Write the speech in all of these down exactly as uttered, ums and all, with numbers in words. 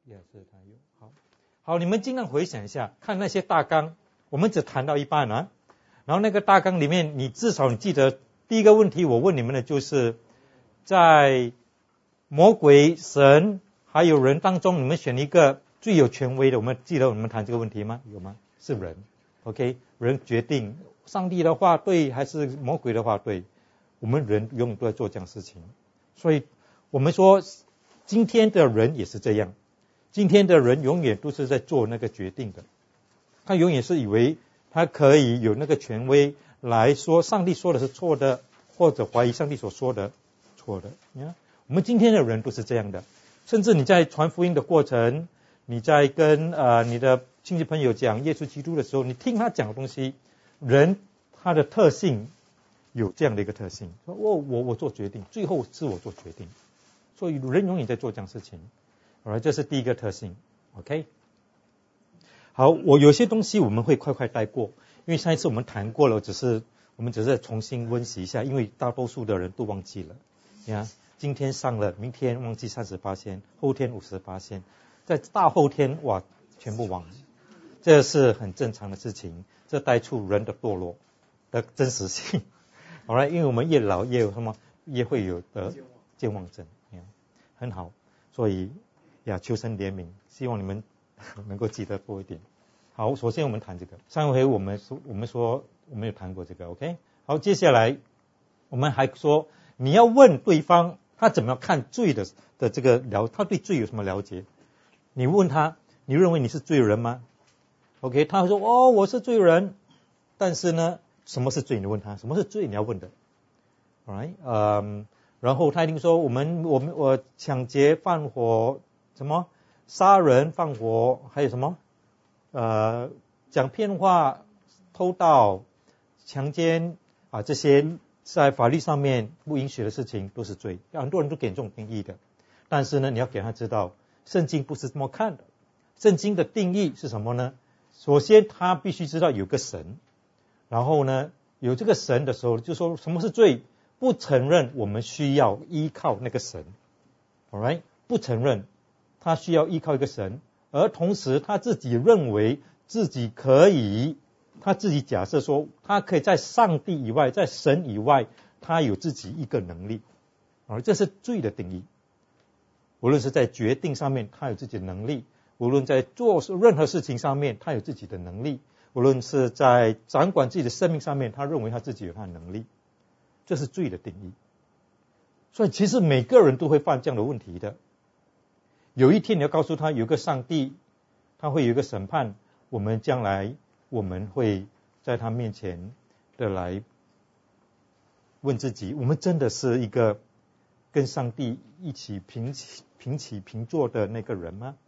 也是他有。好，好，你们尽量回想一下，看那些大纲，我们只谈到一半啊。然后那个大纲里面，你至少你记得第一个问题，我问你们的就是，在魔鬼、神还有人当中，你们选一个最有权威的。我们记得我们谈这个问题吗？有吗？是人。OK， 人决定上帝的话对还是魔鬼的话对。我们人永远都在做这样的事情，所以我们说今天的人也是这样，今天的人永远都是在做那个决定的，他永远是以为他可以有那个权威来说上帝说的是错的，或者怀疑上帝所说的错的。我们今天的人都是这样的，甚至你在传福音的过程，你在跟呃你的亲戚朋友讲耶稣基督的时候，你听他讲的东西，人他的特性有这样的一个特性，说我我我做决定，最后是我做决定，所以人永远在做这样的事情。好，这是第一个特性。OK， 好，我有些东西我们会快快带过，因为上一次我们谈过了，只是我们只是重新温习一下，因为大多数的人都忘记了。你看，今天上了，明天忘记三十八仙，后天五十八仙，在大后天哇全部忘了，这是很正常的事情，这带出人的堕落的真实性。好了，因为我们越老越有什么，越会有的健忘症，很好，所以呀，求神怜悯，希望你们能够记得多一点。好，首先我们谈这个，上回我们说我们说我们有谈过这个 ，OK？ 好，接下来我们还说你要问对方他怎么看罪的的这个了，他对罪有什么了解？你问他，你认为你是罪人吗 ？OK？ 他会说哦，我是罪人，但是呢？什么是罪？你问他，什么是罪？你要问的 ，alright， 嗯，然后他一定说，我们我们我抢劫、放火，什么杀人、放火，还有什么呃讲骗话、偷盗、强奸啊，这些在法律上面不允许的事情都是罪。很多人都给这种定义的，但是呢，你要给他知道，圣经不是这么看的。圣经的定义是什么呢？首先，他必须知道有个神。然后呢，有这个神的时候，就说什么是罪？不承认我们需要依靠那个神 ，alright， 不承认他需要依靠一个神，而同时他自己认为自己可以，他自己假设说他可以在上帝以外，在神以外，他有自己一个能力，而这是罪的定义。无论是在决定上面，他有自己的能力；无论在做任何事情上面，他有自己的能力。无论是在掌管自己的生命上面，他认为他自己有他的能力，这是罪的定义。所以其实每个人都会犯这样的问题的。有一天你要告诉他有个上帝，他会有一个审判，我们将来我们会在他面前的来问自己，我们真的是一个跟上帝一起平起平起平坐的那个人吗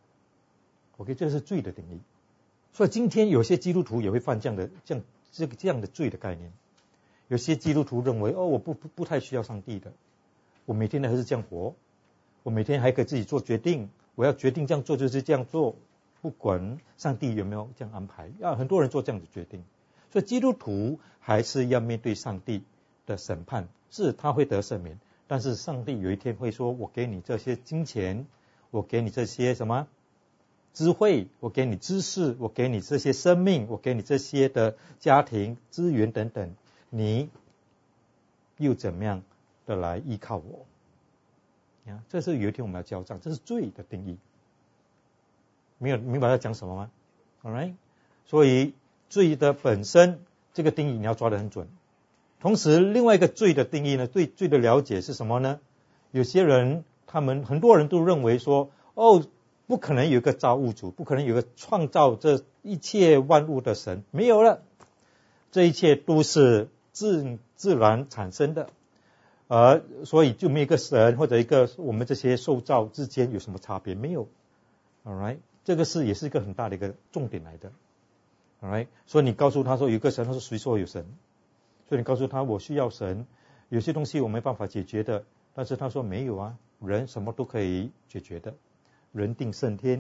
？OK， 这是罪的定义。所以今天有些基督徒也会犯这样的这样这个这样的罪的概念。有些基督徒认为，哦，我不不不太需要上帝的，我每天还是这样活，我每天还可以自己做决定，我要决定这样做就是这样做，不管上帝有没有这样安排。啊，很多人做这样的决定。所以基督徒还是要面对上帝的审判，是他会得赦免，但是上帝有一天会说，我给你这些金钱，我给你这些什么智慧，我给你知识，我给你这些生命，我给你这些的家庭资源等等，你又怎么样的来依靠我？啊，这是有一天我们要交账，这是罪的定义。没有明白要讲什么吗 ？Alright， 所以罪的本身这个定义你要抓得很准。同时，另外一个罪的定义呢，对罪的了解是什么呢？有些人，他们很多人都认为说，哦。不可能有一个造物主，不可能有一个创造这一切万物的神，没有了，这一切都是自自然产生的，而所以就没有一个神或者一个我们这些受造之间有什么差别？没有 ，alright， 这个是也是一个很大的一个重点来的 ，alright， 所以你告诉他说有一个神，他说谁说有神？所以你告诉他我需要神，有些东西我没办法解决的，但是他说没有啊，人什么都可以解决的。人定胜天，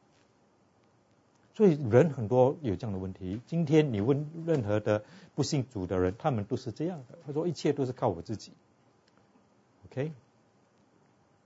所以人很多有这样的问题。今天你问任何的不信主的人，他们都是这样的。他说一切都是靠我自己 ，OK。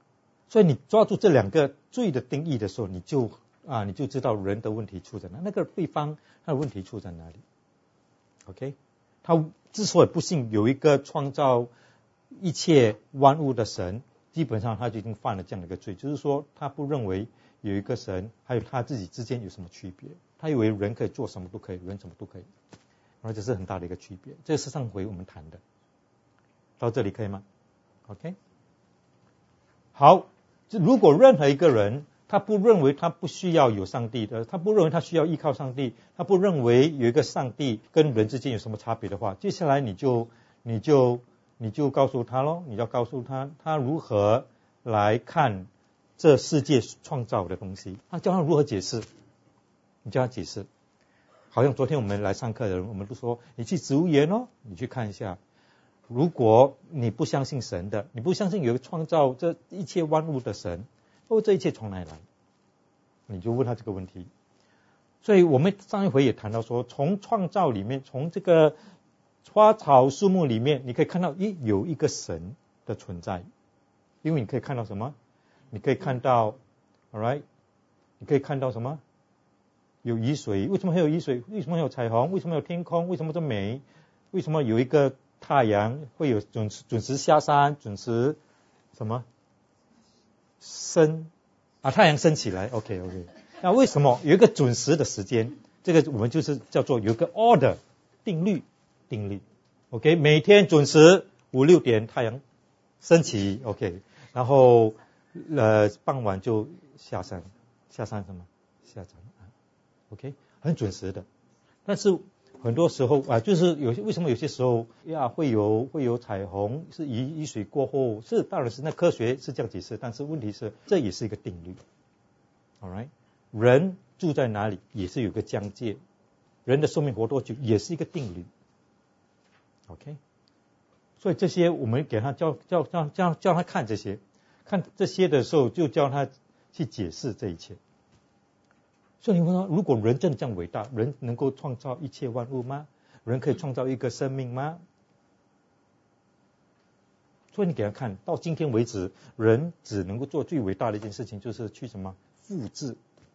所以你抓住这两个罪的定义的时候，你就啊你就知道人的问题出在哪，那个对方他的问题出在哪里。OK， 他之所以不信有一个创造一切万物的神，基本上他就已经犯了这样的一个罪，就是说他不认为有一个神还有他自己之间有什么区别，他以为人可以做什么都可以，人什么都可以，然后这是很大的一个区别。这是上回我们谈的，到这里可以吗？ OK， 好，如果任何一个人他不认为他不需要有上帝的，他不认为他需要依靠上帝，他不认为有一个上帝跟人之间有什么差别的话，接下来你就你就你就告诉他咯，你要告诉他他如何来看这世界创造的东西，他教他如何解释，你教他解释。好像昨天我们来上课的人，我们都说你去植物园哦，你去看一下，如果你不相信神的，你不相信有一个创造这一切万物的神，哦，这一切从哪里来？你就问他这个问题。所以我们上一回也谈到说，从创造里面，从这个花草树木里面，你可以看到，咦，有一个神的存在。因为你可以看到什么？你可以看到 ，all right， 你可以看到什么？有雨水。为什么会有雨水？为什么会有彩虹？为什么有天空？为什么这么美？为什么有一个太阳会有准时准时下山，准时什么升啊？太阳升起来 ，OK OK。那为什么有一个准时的时间？这个我们就是叫做有一个 order 定律定律 ，OK， 每天准时五六点太阳升起 ，OK， 然后呃傍晚就下山，下山什么？下山 ，OK， 很准时的。但是很多时候啊，就是有些为什么有些时候呀会有会有彩虹，是雨雨水过后，是当然是那科学是这样解释，但是问题是这也是一个定律 ，all right， 人住在哪里也是有个疆界，人的寿命活多久也是一个定律 ，OK， 所以这些我们给他教教教教教他看这些，看这些的时候就教他去解释这一切。所以你问说，如果人真的这样伟大，人能够创造一切万物吗？人可以创造一个生命吗？所以你给他看到今天为止，人只能够做最伟大的一件事情，就是去什么复制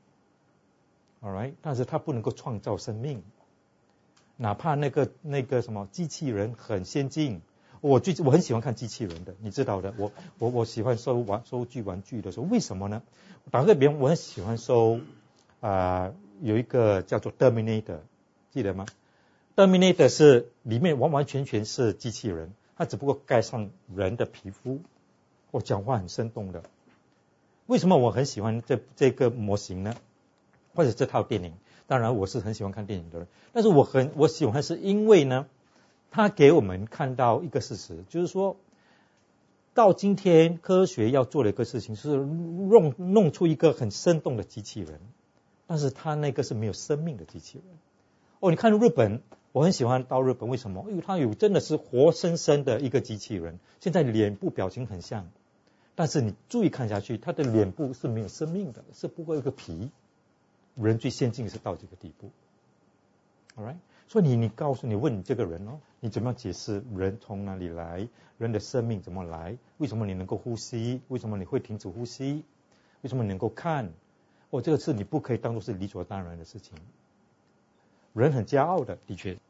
，all right， 但是他不能够创造生命，哪怕那个那个什么机器人很先进，我最我很喜欢看机器人的，你知道的，我我我喜欢收玩收具玩具的时候，为什么呢？打个比方，我很喜欢收。啊、呃，有一个叫做 Terminator， 记得吗？ Terminator 是里面完完全全是机器人，它只不过盖上人的皮肤，我讲话很生动的。为什么我很喜欢这这个模型呢？或者这套电影？当然我是很喜欢看电影的人，但是我很我喜欢是因为呢，它给我们看到一个事实，就是说到今天科学要做的一个事情是弄弄出一个很生动的机器人。但是他那个是没有生命的机器人。哦，你看日本，我很喜欢到日本，为什么？因为他有真的是活生生的一个机器人，现在脸部表情很像，但是你注意看下去，他的脸部是没有生命的，是不过一个皮。人最先进是到这个地步 ，all right？ 所以你你告诉你问你这个人哦，你怎么样解释人从哪里来？人的生命怎么来？为什么你能够呼吸？为什么你会停止呼吸？为什么你能够看？哦，这个是你不可以当作是理所当然的事情。人很骄傲的，的确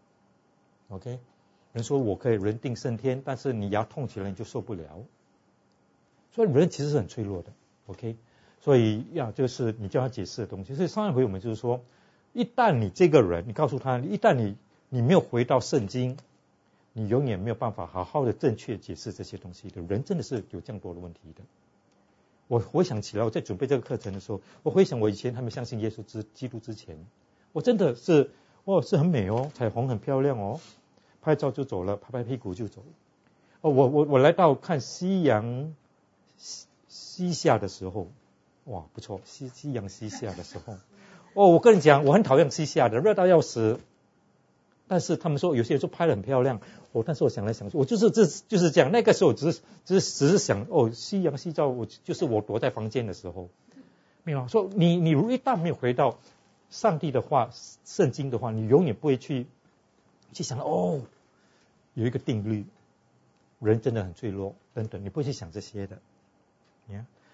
，OK。人说我可以人定胜天，但是你牙痛起来你就受不了。所以人其实是很脆弱的 ，OK。所以呀，这个是你叫他解释的东西。所以上一回我们就是说，一旦你这个人，你告诉他，一旦你你没有回到圣经，你永远没有办法好好的正确解释这些东西的。人真的是有这样多的问题的。我回想起来，我在准备这个课程的时候，我回想我以前还没相信耶稣之基督之前，我真的是，哇，是很美哦，彩虹很漂亮哦，拍照就走了，拍拍屁股就走。哦，我我我来到看夕阳西西下的时候，哇，不错，夕夕阳西下的时候，哦，我跟你讲，我很讨厌西下的，热到要死。但是他们说有些人说拍得很漂亮，哦，但是我想来想去，我就是这就是这样。那个时候只是只是只是想，哦，夕阳西照，我就是我躲在房间的时候，明白吗？说你你如一旦没有回到上帝的话、圣经的话，你永远不会去去想哦，有一个定律，人真的很脆弱等等，你不会去想这些的。你看，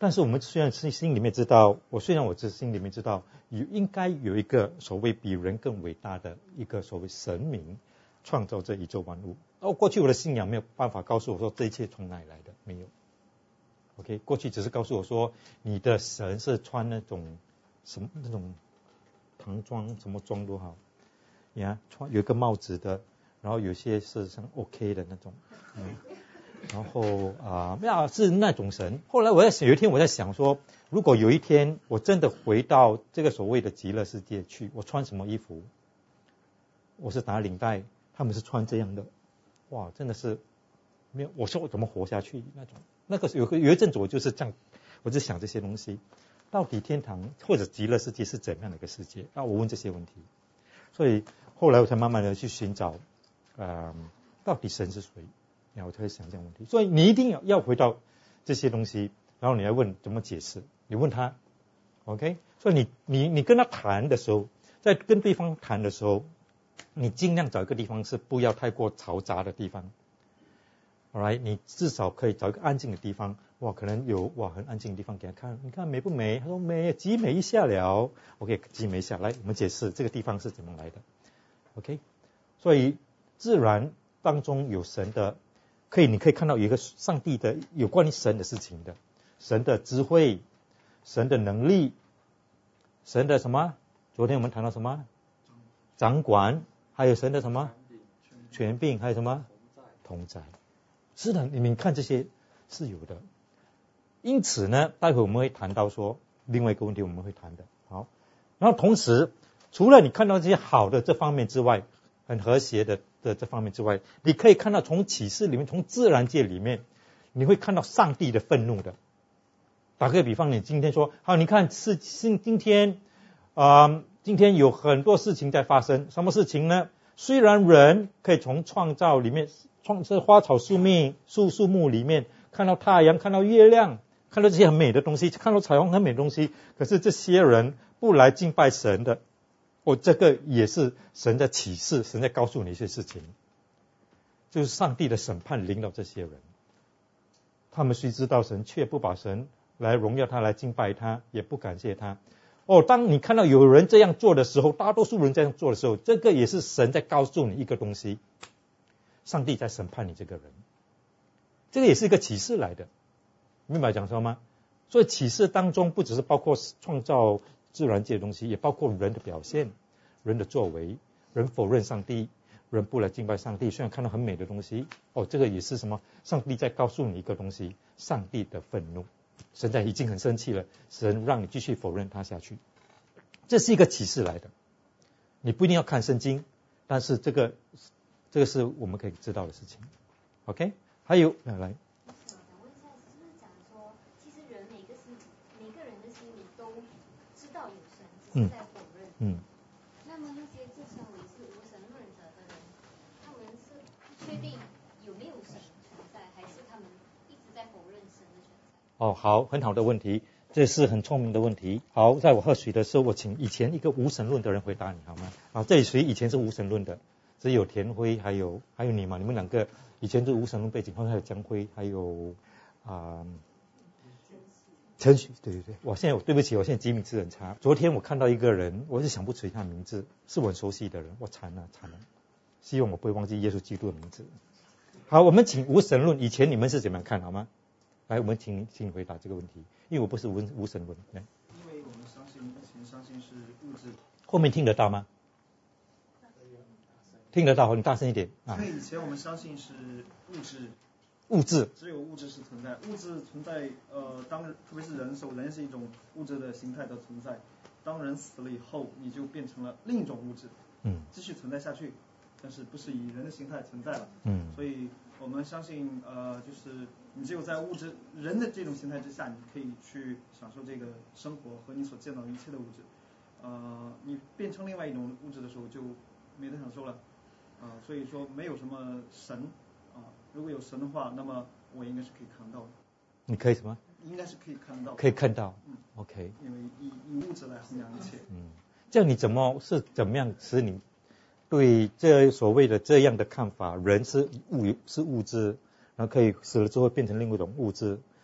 但是我们虽然心心里面知道，我虽然我这心里面知道，有应该有一个所谓比人更伟大的一个所谓神明创造这宇宙万物。哦，过去我的信仰没有办法告诉我说这一切从哪里来的，没有。OK， 过去只是告诉我说你的神是穿那种什么那种唐装什么装都好，呀，穿有一个帽子的，然后有些是像 OK 的那种，嗯。然后啊，呀、呃、是那种神。后来我在想，有一天我在想说，如果有一天我真的回到这个所谓的极乐世界去，我穿什么衣服？我是打领带，他们是穿这样的，哇，真的是没有。我说我怎么活下去那种？那个有个有一阵子我就是这样，我就想这些东西，到底天堂或者极乐世界是怎样的一个世界？啊，我问这些问题。所以后来我才慢慢的去寻找，呃，到底神是谁？然后我才会想这样问题，所以你一定要要回到这些东西，然后你来问怎么解释，你问他 ，OK？ 所以你你你跟他谈的时候，在跟对方谈的时候，你尽量找一个地方是不要太过嘈杂的地方 ，alright？ 你至少可以找一个安静的地方，哇，可能有哇很安静的地方给他看，你看美不美？他说美，极美一下了 ，OK， 极美一下，来我们解释这个地方是怎么来的 ，OK？ 所以自然当中有神的。可以，你可以看到有一个上帝的有关于神的事情的，神的智慧，神的能力，神的什么？昨天我们谈到什么？掌管，还有神的什么？权柄，还有什么？同在。是的，你们看这些是有的。因此呢，待会我们会谈到说另外一个问题，我们会谈的。好，然后同时，除了你看到这些好的这方面之外，很和谐的。的这方面之外，你可以看到从启示里面，从自然界里面，你会看到上帝的愤怒的。打个比方，你今天说，好，你看是今今天啊、呃，今天有很多事情在发生，什么事情呢？虽然人可以从创造里面，创这花草树木、树树木里面看到太阳，看到月亮，看到这些很美的东西，看到彩虹很美的东西，可是这些人不来敬拜神的。哦，这个也是神在启示，神在告诉你一些事情，就是上帝的审判临到这些人。他们虽知道神，却不把神来荣耀他，来敬拜他，也不感谢他。哦，当你看到有人这样做的时候，大多数人这样做的时候，这个也是神在告诉你一个东西，上帝在审判你这个人。这个也是一个启示来的，明白讲什么吗？所以启示当中不只是包括创造自然界的东西，也包括人的表现，人的作为，人否认上帝，人不来敬拜上帝。虽然看到很美的东西，哦，这个也是什么？上帝在告诉你一个东西，上帝的愤怒，神在已经很生气了，神让你继续否认他下去，这是一个启示来的。你不一定要看圣经，但是这个这个是我们可以知道的事情。OK， 还有来。嗯嗯， 那么那些自称为是无神论者的人，他们是不确定有没有神存在，还是他们一直在否认神的存在？ 哦，好，很好的问题，这是很聪明的问题。好，在我喝水的时候，我请以前一个无神论的人回答你好吗？啊，这里谁以前是无神论的？只有田辉，还有还有你嘛？你们两个以前是无神论背景，后面还有江辉，还有啊。呃陈许，对对对，我现在对不起，我现在记名字很差。昨天我看到一个人，我是想不起他的名字，是我很熟悉的人，我惨了惨了。希望我不会忘记耶稣基督的名字。好，我们请无神论，以前你们是怎么样看好吗？来，我们请请你回答这个问题，因为我不是无无神论。来， 因为我们相信，以前相信是物质。 后面听得到吗？听得到，你大声一点啊。 因为以前我们相信是物质。 物质， 只有物质是存在，物质存在，呃，当特别是人的时候，人是一种物质的形态的存在。当人死了以后，你就变成了另一种物质， 嗯， 继续存在下去，但是不是以人的形态存在了， 嗯， 所以我们相信，呃，就是你只有在物质人的这种形态之下，你可以去享受这个生活和你所见到一切的物质，呃，你变成另外一种物质的时候就没得享受了，啊、呃，所以说没有什么神。啊，如果有神的话，那么我应该是可以看到的。 你可以什么？ 应该是可以看到。 可以看到。 嗯 ，OK。 因为以以物质来衡量一切。 嗯，这样你怎么是怎么样使你对这所谓的这样的看法，人是物是物质，然后可以死了之后变成另外一种物质，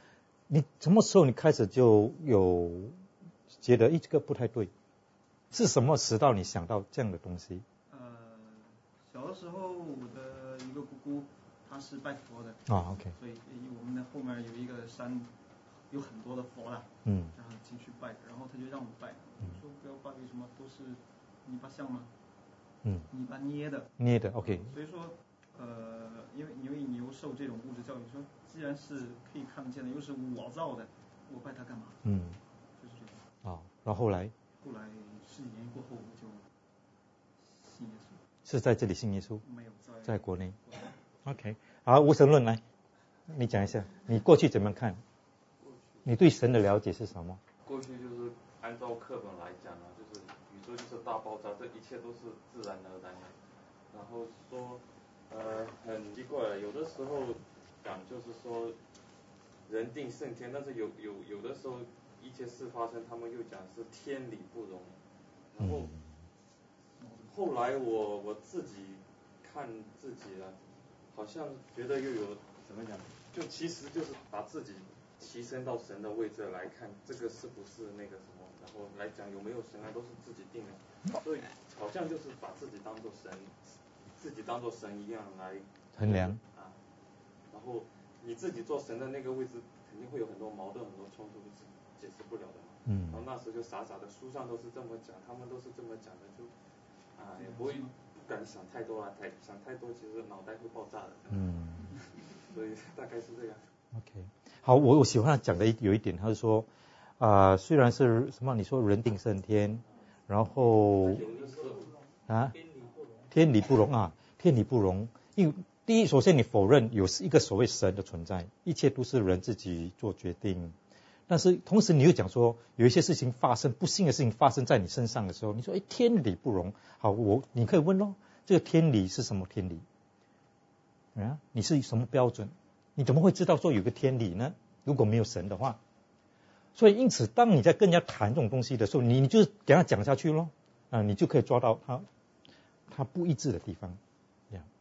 你什么时候你开始就有觉得一个不太对？是什么使到你想到这样的东西？ 呃，小的时候我的一个姑姑，她是拜佛的。 啊 ，OK。 所以我们的后面有一个山，有很多的佛啦。 嗯。 然后进去拜，然后他就让我拜，我说不要拜，为什么都是泥巴像吗？ 嗯。 泥巴捏的。 捏的 ，OK。 所以说，呃，因为因为你又受这种物质教育，说既然是可以看得见的，又是我造的，我拜他干嘛？ 嗯。 就是这样。 啊，然后后来？ 后来十几年过后，我就信耶稣。 是在这里信耶稣？ 没有，在在国内。OK， 好，无神论来，你讲一下，你过去怎么看？你对神的了解是什么？ 过去就是按照课本来讲啊，就是宇宙就是大爆炸，这一切都是自然而然的。然后说，呃，很奇怪，有的时候讲就是说人定胜天，但是有有有的时候一切事发生，他们又讲是天理不容。然后、嗯、后来我我自己看自己了，好像觉得又有怎么讲，就其实就是把自己提升到神的位置来看，这个是不是那个什么，然后来讲有没有神啊，都是自己定的，所以好像就是把自己当做神，自己当做神一样来衡量啊。然后你自己做神的那个位置，肯定会有很多矛盾、很多冲突，是解释不了的嘛。 嗯。 然后那时候就傻傻的，书上都是这么讲，他们都是这么讲的，就啊也不会不敢想太多啊，太想太多其实脑袋会爆炸的。 嗯。 所以大概是这样。 OK， 好，我我喜欢他讲的有一点，他是说，啊、呃，虽然是什么，你说人定胜天，然后啊，天理不容啊，天理不容，因为第一，首先你否认有一个所谓神的存在，一切都是人自己做决定，但是同时你又讲说，有一些事情发生，不幸的事情发生在你身上的时候，你说，哎，天理不容，好，我你可以问咯，这个天理是什么天理？啊，你是什么标准？你怎么会知道说有个天理呢？如果没有神的话，所以因此，当你在跟人家谈这种东西的时候，你你就是给他讲下去咯，啊，你就可以抓到他他不一致的地方，这样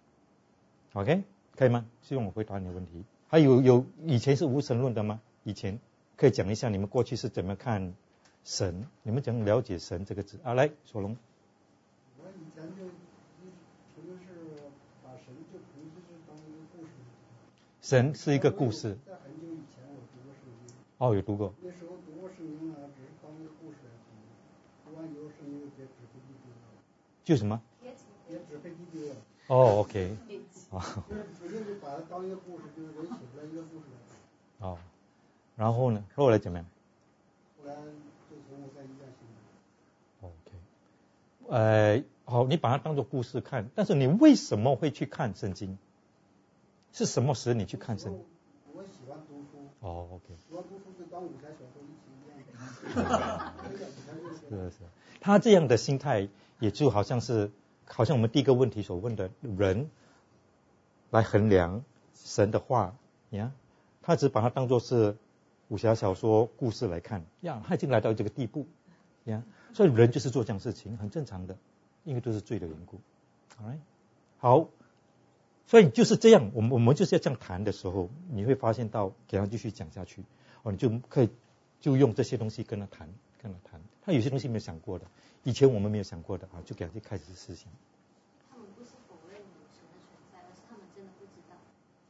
，OK， 可以吗？希望我回答你的问题。还有有以前是无神论的吗？以前可以讲一下你们过去是怎么看神？你们怎么了解神这个字？啊，来，索隆。 我以前就纯粹是把神就纯粹是当一个故事。 神是一个故事。 在很久以前我读过圣经。 哦，有读过。 那时候读过圣经呢，只是当一个故事来读。读完以后，圣经就别纸飞机丢了。 就什么？ 别纸飞机丢了。 哦 ，OK。 哦。就是直接就把它当一个故事，就是人写出来一个故事来。 哦。然后呢？后来怎么样？ 后来就从我在医院醒来。OK。呃，好，你把它当作故事看，但是你为什么会去看圣经？是什么使你去看圣经？ 我喜欢读书。 哦 ，OK。 喜欢读书就当武侠小说一起一样。 是是，他这样的心态，也就好像是，好像我们第一个问题所问的人来衡量神的话呀，他只把它当作是武侠小说故事来看呀，他已经来到这个地步呀，所以人就是做这样事情，很正常的，因为都是罪的缘故。Alright， 好。所以就是这样，我们我们就是要这样谈的时候，你会发现到给他继续讲下去，哦，你就可以就用这些东西跟他谈，跟他谈。他有些东西没有想过的，以前我们没有想过的啊，就给他去开始思想。 他们不是否认有神的存在，而是他们真的不知道。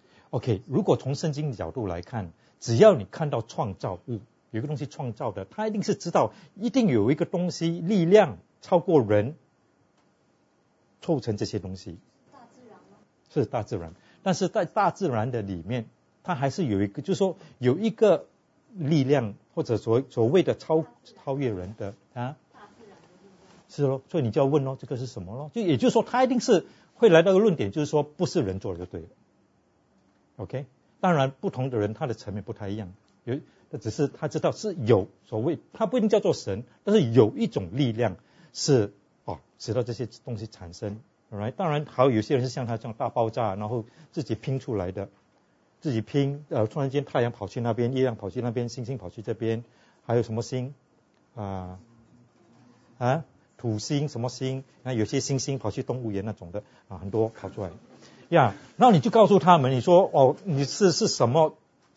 OK， 如果从圣经角度来看，只要你看到创造物，有一个东西创造的，他一定是知道，一定有一个东西力量超过人，凑成这些东西。是大自然，但是在大自然的里面，它还是有一个，就是说有一个力量，或者所所谓的超超越人的啊， 大自然的力量是咯，所以你就要问咯，这个是什么咯？就也就是说，他一定是会来到一个论点，就是说不是人做的就对了。OK， 当然不同的人他的层面不太一样，有只是他知道是有所谓，他不一定叫做神，但是有一种力量是哦，使到这些东西产生。Alright， 当然还有有些人是像他这样大爆炸，然后自己拼出来的，自己拼，呃，突然间太阳跑去那边，月亮跑去那边，星星跑去这边，还有什么星啊啊土星什么星，那有些星星跑去动物园那种的啊，很多跑出来呀。然后你就告诉他们，你说哦，你是是什么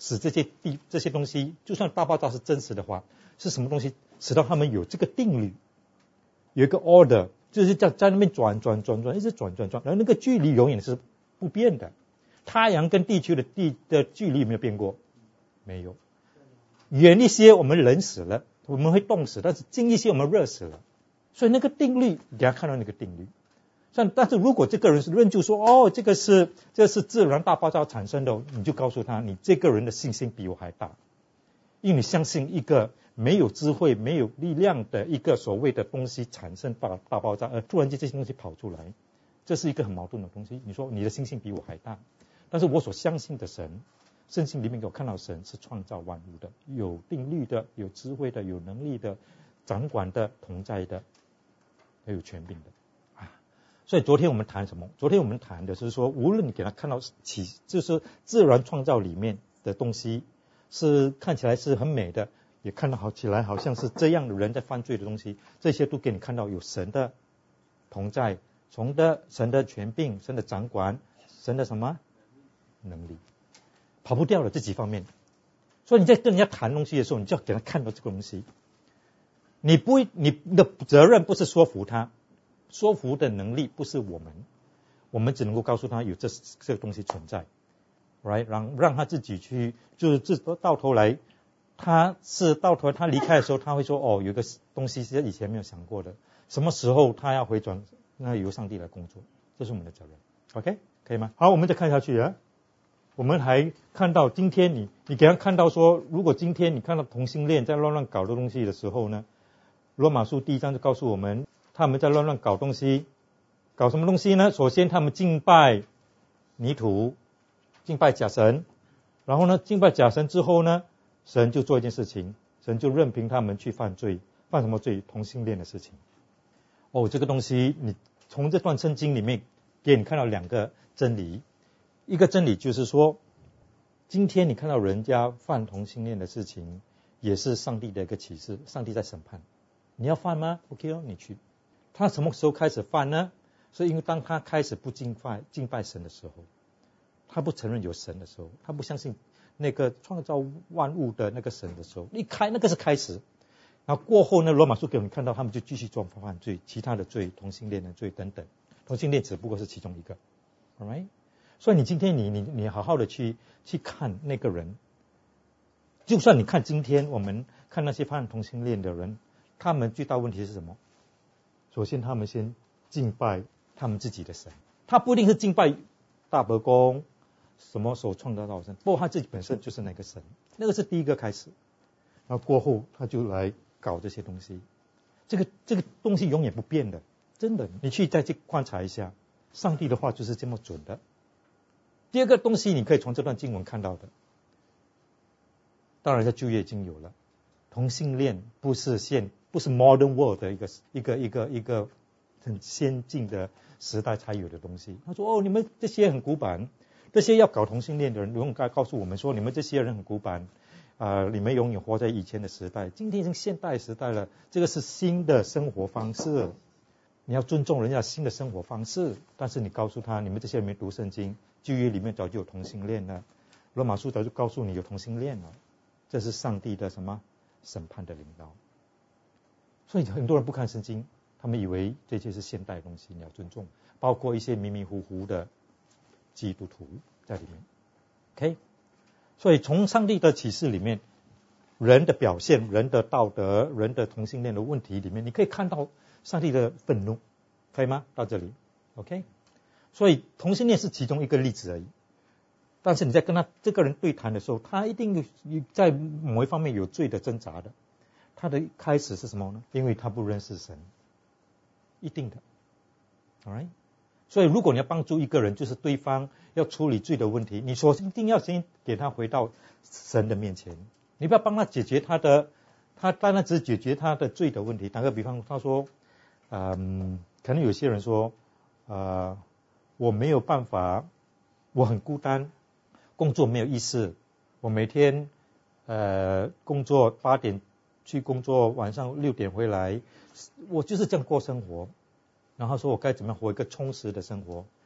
使这些地这些东西，就算大爆炸是真实的话，是什么东西使到他们有这个定律，有一个 order， 就是在在那边转转转转，一直转转转，然后那个距离永远是不变的。太阳跟地球的地的距离有没有变过？没有。远一些我们冷死了，我们会冻死，但是近一些我们热死了。所以那个定律，你要看到那个定律。像但是如果这个人是论就说，哦，这个是这是自然大爆炸产生的，你就告诉他，你这个人的信心比我还大，因为你相信一个没有智慧、没有力量的一个所谓的东西产生大大爆炸，而突然间这些东西跑出来，这是一个很矛盾的东西。你说你的信心比我还大，但是我所相信的神，圣经里面给我看到神是创造万物的，有定律的，有智慧的，有能力的，掌管的，同在的，还有权柄的。所以昨天我们谈什么？昨天我们谈的是说，无论你给他看到起，就是自然创造里面的东西，是看起来是很美的，也看到好起来好像是这样的人在犯罪的东西，这些都给你看到有神的同在，从的神的权柄、神的掌管、神的什么能力，跑不掉了这几方面。所以你在跟人家谈东西的时候，你就要给他看到这个东西。你不会，你的责任不是说服他。说服的能力不是我们，我们只能够告诉他有这这个东西存在 ，right， 让让他自己去，就是这到头来，他是到头来他离开的时候，他会说，哦，有个东西是以前没有想过的，什么时候他要回转，那由上帝来工作，这是我们的责任 ，OK， 可以吗？好，我们再看下去啊，我们还看到今天你你给他看到说，如果今天你看到同性恋在乱乱搞的东西的时候呢，罗马书第一章就告诉我们。他们在乱乱搞东西，搞什么东西呢？首先他们敬拜泥土，敬拜假神，然后呢，敬拜假神之后呢，神就做一件事情，神就任凭他们去犯罪，犯什么罪？同性恋的事情。哦，这个东西，你从这段圣经里面给你看到两个真理，一个真理就是说，今天你看到人家犯同性恋的事情，也是上帝的一个启示，上帝在审判。你要犯吗 ？OK 哦，你去。他什么时候开始犯呢？是因为当他开始不敬拜敬拜神的时候，他不承认有神的时候，他不相信那个创造万物的那个神的时候，一开那个是开始。然后过后呢，罗马书给我们看到，他们就继续做犯罪，其他的罪，同性恋的罪等等。同性恋只不过是其中一个 ，alright？ 所以你今天你你你好好的去去看那个人，就算你看今天我们看那些犯同性恋的人，他们最大问题是什么？首先，他们先敬拜他们自己的神，他不一定是敬拜大伯公，什么所创造的神，不过他自己本身就是那个神，那个是第一个开始。然后过后，他就来搞这些东西，这个这个东西永远不变的，真的，你去再去观察一下，上帝的话就是这么准的。第二个东西，你可以从这段经文看到的，当然在旧约已经有了，同性恋不是现。不是 modern world 的一个一个一个一个很先进的时代才有的东西。他说：“哦，你们这些很古板，这些要搞同性恋的人，永远告诉我们说，你们这些人很古板，啊、呃，你们永远活在以前的时代。今天已经现代时代了，这个是新的生活方式，你要尊重人家新的生活方式。但是你告诉他，你们这些人没读圣经，旧约里面早就有同性恋了，罗马书早就告诉你有同性恋了，这是上帝的什么审判的领导。”所以很多人不看圣经，他们以为这些是现代的东西，你要尊重，包括一些迷迷糊糊的基督徒在里面。OK， 所以从上帝的启示里面，人的表现、人的道德、人的同性恋的问题里面，你可以看到上帝的愤怒，可以吗？到这里 ，OK。所以同性恋是其中一个例子而已。但是你在跟他这个人对谈的时候，他一定在某一方面有罪的挣扎的。他的开始是什么呢？因为他不认识神，一定的 ，alright。所以如果你要帮助一个人，就是对方要处理罪的问题，你说一定要先给他回到神的面前，你不要帮他解决他的，他当然只解决他的罪的问题。打个比方，他说，嗯，可能有些人说，呃，我没有办法，我很孤单，工作没有意思，我每天呃工作八点。去工作，晚上六点回来，我就是这样过生活。然后说我该怎么样活一个充实的生活？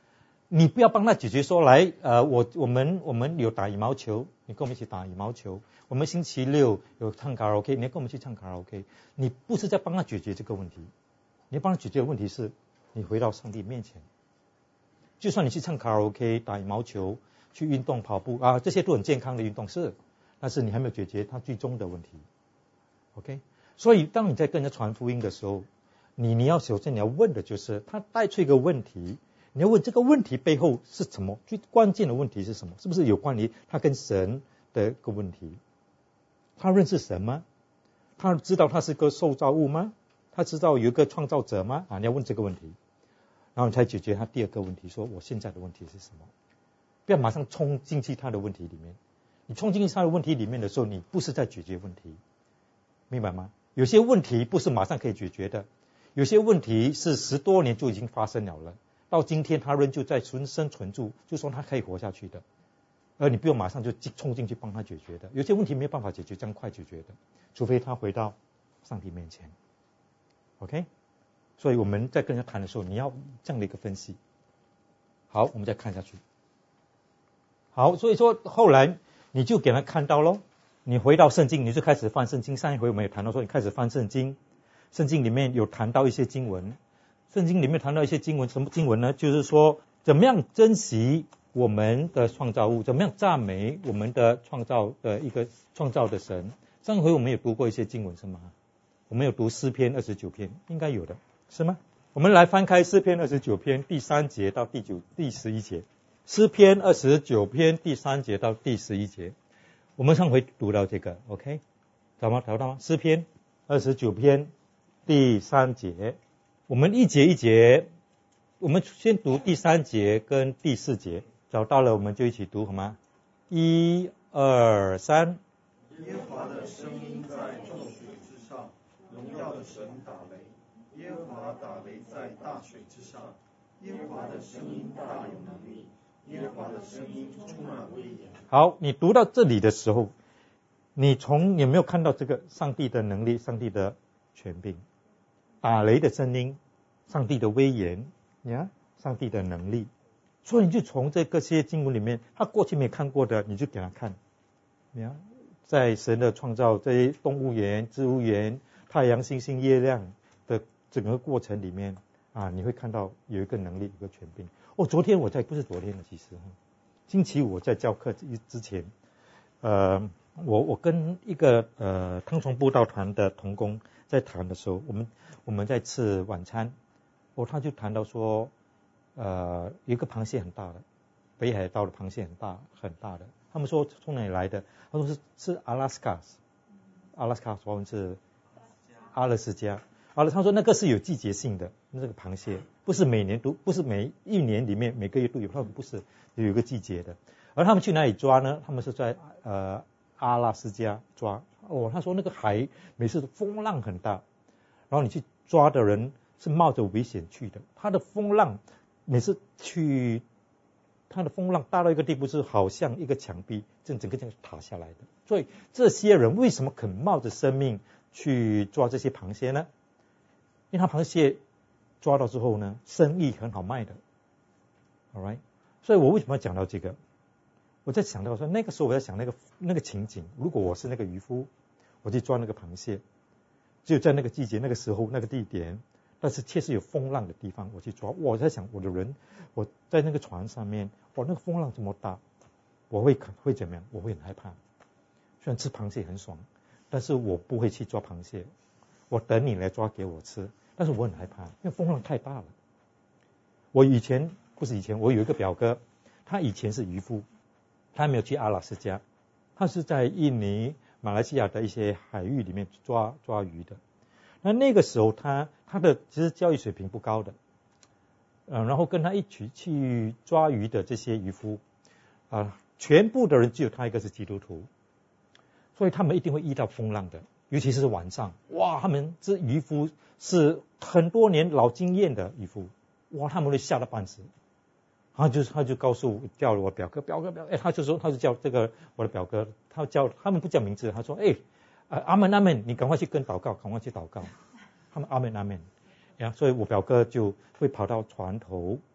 你不要帮他解决说来，呃，我我们我们有打羽毛球，你跟我们一起打羽毛球。我们星期六有唱卡拉 OK， 你要跟我们去唱卡拉 OK。你不是在帮他解决这个问题，你要帮他解决的问题是，你回到上帝面前。就算你去唱卡拉 OK、打羽毛球、去运动、跑步啊，这些都很健康的运动是，但是你还没有解决他最终的问题。OK， 所以当你在跟人家传福音的时候，你你要首先你要问的就是他带出一个问题。你要问这个问题背后是什么？最关键的问题是什么？是不是有关于他跟神的一个问题？他认识神吗？他知道他是个受造物吗？他知道有一个创造者吗？啊，你要问这个问题，然后你才解决他第二个问题，说我现在的问题是什么？不要马上冲进去他的问题里面。你冲进去他的问题里面的时候，你不是在解决问题，明白吗？有些问题不是马上可以解决的，有些问题是十多年就已经发生了了。到今天他仍旧在存生存住，就说他可以活下去的，而你不用马上就冲进去帮他解决的。有些问题没有办法解决这样快解决的，除非他回到上帝面前。 OK， 所以我们在跟人家谈的时候，你要这样的一个分析。好，我们再看下去。好，所以说后来你就给他看到咯，你回到圣经，你就开始翻圣经。上一回我们也谈到说，你开始翻圣经，圣经里面有谈到一些经文。圣经里面谈到一些经文，什么经文呢？就是说怎么样珍惜我们的创造物，怎么样赞美我们的创造的一个创造的神。上回我们有读过一些经文是吗？我们有读诗篇二十九篇，应该有的是吗？我们来翻开诗篇二十九篇第三节到第九第十一节。诗篇二十九篇第三节到第十一节，我们上回读到这个 OK， 找吗？找到吗？诗篇二十九篇第三节，我们一节一节，我们先读第三节跟第四节，找到了我们就一起读好吗？一二三。 耶和华的声音在众水之上，荣耀的神打雷。耶和华打雷在大水之上，耶和华的声音大有能力，耶和华的声音充满威严。 好，你读到这里的时候，你从有没有看到这个上帝的能力，上帝的权柄？打雷的声音，上帝的威严呀，上帝的能力。所以你就从这个些经文里面，他过去没看过的，你就给他看。呀，在神的创造这些动物园、植物园、太阳、星星、月亮的整个过程里面啊，你会看到有一个能力，有一个权柄。哦，昨天我在不是昨天的，其实星期五我在教课之前，呃，我我跟一个呃汤虫布道团的同工在谈的时候，我们我们在吃晚餐，哦，他就谈到说，呃，有一个螃蟹很大的，北海道的螃蟹很大很大的，他们说从哪里来的？他说是是阿拉斯加，阿拉斯加华文是阿拉斯加。好了，他说那个是有季节性的，那个螃蟹不是每年都不是每一年里面每个月都有，他们不是有一个季节的。而他们去哪里抓呢？他们是在呃阿拉斯加抓。哦，他说那个海每次风浪很大，然后你去抓的人是冒着危险去的。他的风浪每次去，他的风浪大到一个地步，是好像一个墙壁，整整个这样塌下来的。所以这些人为什么肯冒着生命去抓这些螃蟹呢？因为他螃蟹抓到之后呢，生意很好卖的 ，all right， 所以我为什么要讲到这个？我在想到说，那个时候我在想那个那个情景，如果我是那个渔夫，我去抓那个螃蟹，只有在那个季节、那个时候、那个地点，但是确实有风浪的地方，我去抓。我在想，我的人，我在那个船上面，哇，那个风浪这么大，我会会怎么样？我会很害怕。虽然吃螃蟹很爽，但是我不会去抓螃蟹，我等你来抓给我吃。但是我很害怕，因为风浪太大了。我以前不是以前，我有一个表哥，他以前是渔夫，他没有去阿拉斯加，他是在印尼、马来西亚的一些海域里面抓抓鱼的。那那个时候他他的其实教育水平不高的，呃，然后跟他一起去抓鱼的这些渔夫啊、呃，全部的人只有他一个是基督徒，所以他们一定会遇到风浪的。尤其是晚上，哇，他们这渔夫是很多年老经验的渔夫，哇，他们会吓得半死。然后就他就告诉叫了我表哥，表哥表，哎，他就说他就叫这个我的表哥，他叫他们不叫名字，他说，哎，呃，阿门阿门，你赶快去跟祷告，赶快去祷告，他们阿门阿门，呀，所以我表哥就会跑到船头，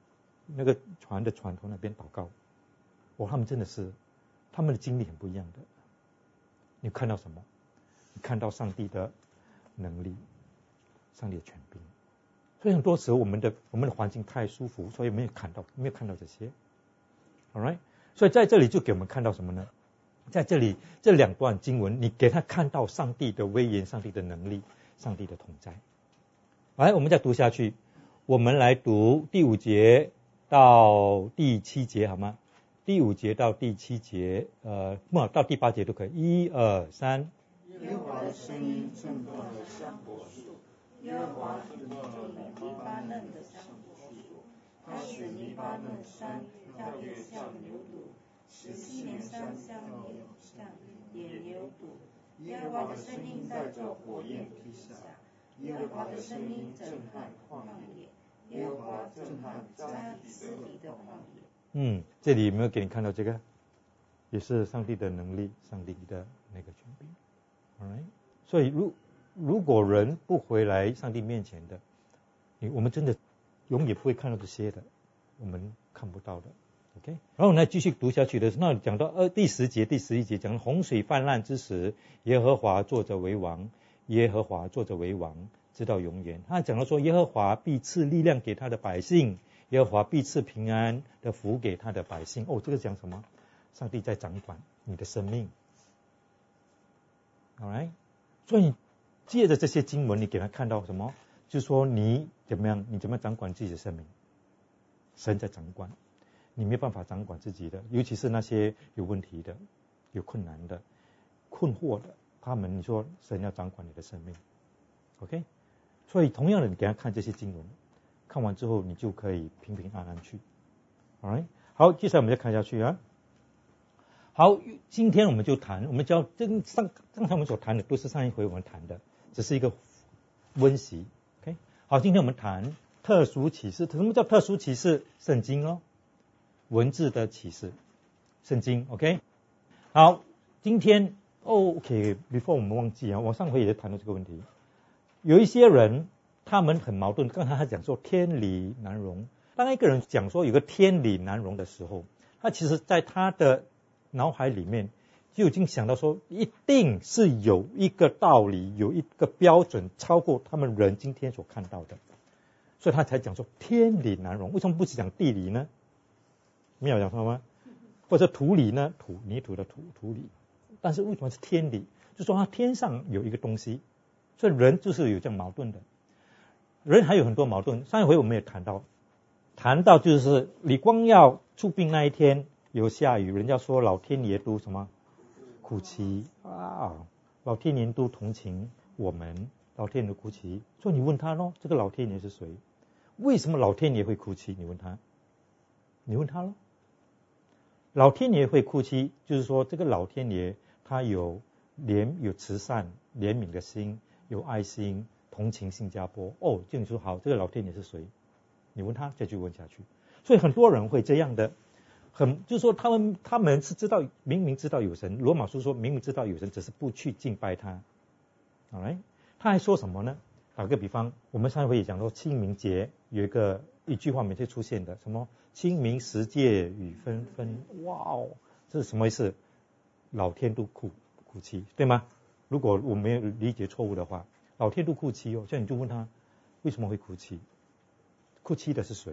那个船的船头那边祷告，哦，他们真的是，他们的经历很不一样的。你看到什么？你看到上帝的能力，上帝的权柄。所以很多时候我们的我们的环境太舒服，所以没有看到没有看到这些。All right， 所以在这里就给我们看到什么呢？在这里这两段经文，你给他看到上帝的威严、上帝的能力、上帝的同在。来，我们再读下去，我们来读第五节到第七节好吗？第五节到第七节，呃，不到第八节都可以。一二三。 耶和华的声音震动了香柏树，耶和华震动了黎巴嫩的香柏树，他使黎巴嫩山跳跃像牛犊，使西连山像野像野牛犊。耶和华的声音在这火焰之下，耶和华的声音震撼旷野，耶和华震撼加利斯底的旷野。 嗯，这里有没有给你看到这个？也是上帝的能力，上帝的那个权柄。Alright， 所以如如果人不回来上帝面前的，你我们真的永远不会看到这些的，我们看不到的。OK， 然后呢继续读下去的，那讲到呃第十节、第十一节讲洪水泛滥之时，耶和华坐着为王，耶和华坐着为王，直到永远。他讲到说，耶和华必赐力量给他的百姓，耶和华必赐平安的福给他的百姓。哦，这个讲什么？上帝在掌管你的生命。Alright， 所以借着这些经文，你给他看到什么？就是说你怎么样，你怎么样掌管自己的生命？神在掌管，你没有办法掌管自己的，尤其是那些有问题的、有困难的、困惑的，他们你说神要掌管你的生命 ，OK？ 所以同样的，你给他看这些经文，看完之后你就可以平平安安去。Alright， 好，接下来我们再看下去啊。好，今天我们就谈，我们教跟上刚才我们所谈的都是上一回我们谈的，只是一个温习。OK， 好，今天我们谈特殊启示。什么叫特殊启示？圣经哦，文字的启示，圣经。OK， 好，今天哦 ，OK，before 我们忘记啊，我上回也谈到这个问题。有一些人他们很矛盾，刚才他讲说天理难容。当一个人讲说有个天理难容的时候，他其实在他的脑海里面就已经想到说，一定是有一个道理，有一个标准超过他们人今天所看到的，所以他才讲说天理难容。为什么不是讲地理呢？没有讲错吗？或者土理呢？土泥土的土土理，但是为什么是天理？就说他天上有一个东西，所以人就是有这样矛盾的。人还有很多矛盾，上一回我们也谈到，谈到就是李光耀出殡那一天。有下雨，人家说老天爷都什么哭泣啊，老天爷都同情我们，老天爷哭泣。所以你问他咯，这个老天爷是谁？为什么老天爷会哭泣？你问他，你问他咯。老天爷会哭泣，就是说这个老天爷他有怜有慈善怜悯的心，有爱心，同情新加坡。哦，就你说好，这个老天爷是谁？你问他，再去问下去。所以很多人会这样的。很就是说他们他们是知道明明知道有神，罗马书说明明知道有神，只是不去敬拜他。Alright， 他还说什么呢？打个比方，我们上回也讲说清明节有一个一句话每次出现的，什么清明时节雨纷纷，哇哦，这是什么意思？老天都哭哭泣，对吗？如果我没有理解错误的话，老天都哭泣哦，所以你就问他为什么会哭泣？哭泣的是谁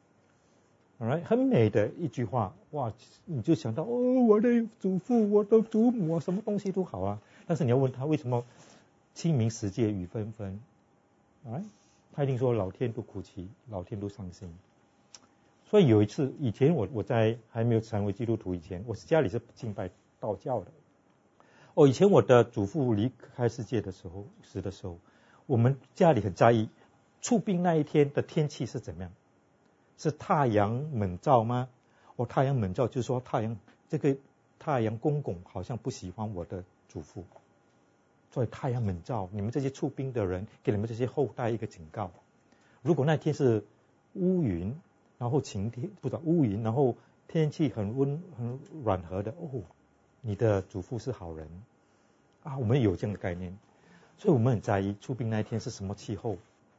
？Alright， 很美的一句话，哇！你就想到哦，我的祖父、我的祖母啊，什么东西都好啊。但是你要问他为什么清明时节雨纷纷，哎，他一定说老天都哭泣，老天都伤心。所以有一次，以前我我在还没有成为基督徒以前，我是家里是敬拜道教的。哦，以前我的祖父离开世界的时候时的时候，我们家里很在意出殡那一天的天气是怎么样。是太阳猛照吗？哦，太阳猛照就是说太阳这个太阳公公好像不喜欢我的祖父，所以太阳猛照，你们这些出殡的人给你们这些后代一个警告：如果那天是乌云，然后晴天不是乌云，然后天气很温很软和的，哦，你的祖父是好人啊。我们有这样的概念，所以我们很在意出殡那一天是什么气候。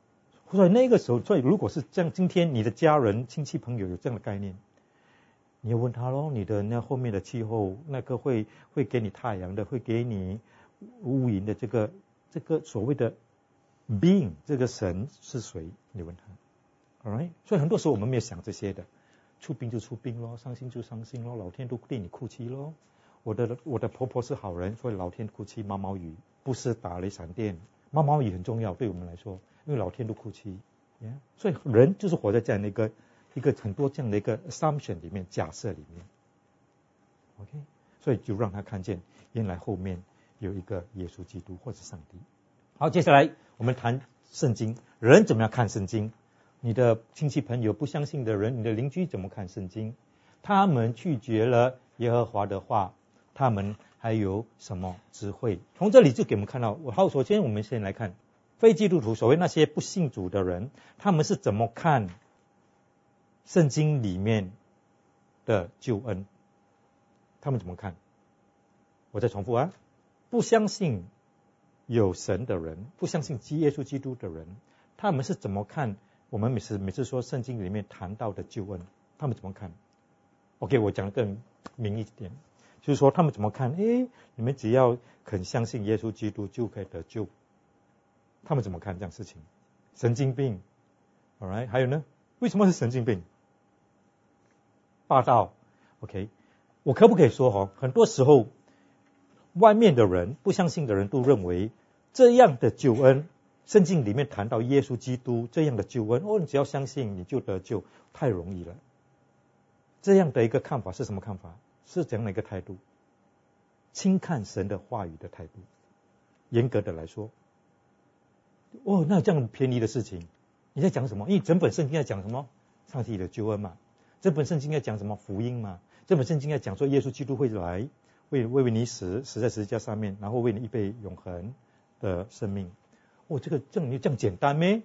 所以那个时候，所以如果是这样，今天你的家人、亲戚、朋友有这样的概念，你要问他咯，你的那后面的气候，那个会会给你太阳的，会给你乌云的这个这个所谓的 being， 这个神是谁？你问他 ，alright？ 所以很多时候我们没有想这些的，出兵就出兵咯，伤心就伤心咯，老天都对你哭泣咯。我的我的婆婆是好人，所以老天哭泣毛毛雨，不是打雷闪电。毛毛雨很重要对我们来说，因为老天都哭泣。Yeah? 所以人就是活在这样的一个一个很多这样的一个 assumption 里面，假设里面。OK， 所以就让他看见，原来后面有一个耶稣基督或者上帝。好，接下来我们谈圣经，人怎么样看圣经？你的亲戚朋友不相信的人，你的邻居怎么看圣经？他们拒绝了耶和华的话，他们还有什么智慧？从这里就给我们看到，好，首先我们先来看非基督徒，所谓那些不信主的人，他们是怎么看圣经里面的救恩？他们怎么看？我再重复啊，不相信有神的人，不相信耶稣基督的人，他们是怎么看我们每次每次说圣经里面谈到的救恩？他们怎么看 ？OK， 我讲得更明一点。就是说他们怎么看？诶，你们只要肯相信耶稣基督就可以得救。他们怎么看这样事情？神经病 ，alright？ 还有呢？为什么是神经病？霸道 ，OK？ 我可不可以说哈？很多时候，外面的人不相信的人都认为这样的救恩，圣经里面谈到耶稣基督这样的救恩，哦，你只要相信你就得救，太容易了。这样的一个看法是什么看法？是这样的一个态度，轻看神的话语的态度。严格的来说，哦，那这样便宜的事情，你在讲什么？因为整本圣经在讲什么？上帝的救恩嘛。这本圣经在讲什么？福音嘛。这本圣经在讲说耶稣基督会来，为为为你死，死在十字架上面，然后为你预备永恒的生命。哦，这个这样这样简单咩？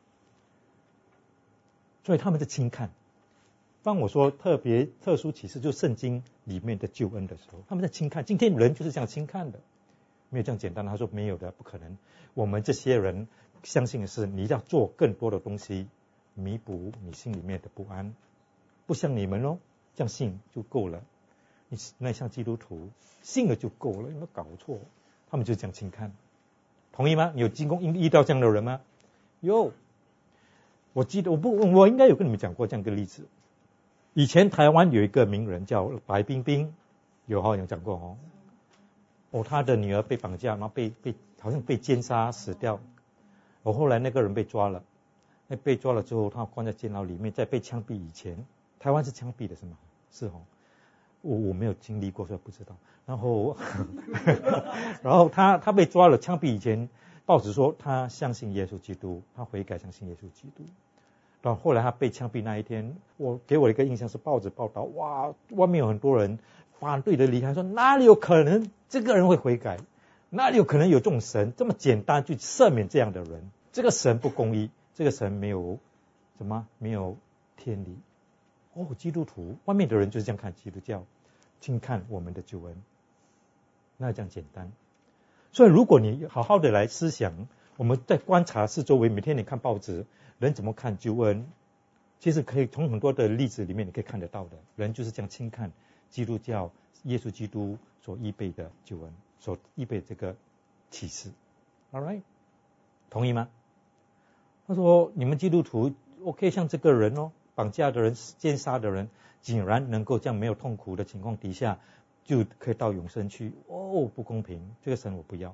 所以他们在轻看。当我说特别特殊启示，就圣经里面的救恩的时候，他们在轻看。今天人就是这样轻看的，没有这样简单的。他说没有的，不可能。我们这些人相信的是，你要做更多的东西，弥补你心里面的不安。不像你们哦，这样信就够了。你那像基督徒信了就够了，有没有搞错？他们就这样轻看，同意吗？你有经过遇到这样的人吗？有，我记得我不我应该有跟你们讲过这样一个例子。以前台湾有一个名人叫白冰冰，有好像讲过哦。哦，他的女儿被绑架，然后被被好像被奸杀死掉。哦，后来那个人被抓了，那被抓了之后，他关在监牢里面，在被枪毙以前，台湾是枪毙的是吗？是哦，我我没有经历过，所以不知道。然后，然后他他被抓了，枪毙以前，报纸说他相信耶稣基督，他悔改相信耶稣基督。然后后来他被枪毙那一天，我给我一个印象是报纸报道，哇，外面有很多人反对的离开，说哪里有可能这个人会悔改，哪里有可能有这种神这么简单去赦免这样的人？这个神不公义，这个神没有什么没有天理。哦，基督徒外面的人就是这样看基督教，轻看我们的救恩，那这样简单。所以如果你好好的来思想，我们在观察四周围，每天你看报纸，人怎么看救恩？其实可以从很多的例子里面你可以看得到的，人就是这样轻看基督教耶稣基督所预备的救恩，所预备这个启示。All right， 同意吗？他说你们基督徒 OK， 像这个人哦，绑架的人、奸杀的人，竟然能够这样没有痛苦的情况底下，就可以到永生去。哦，不公平，这个神我不要。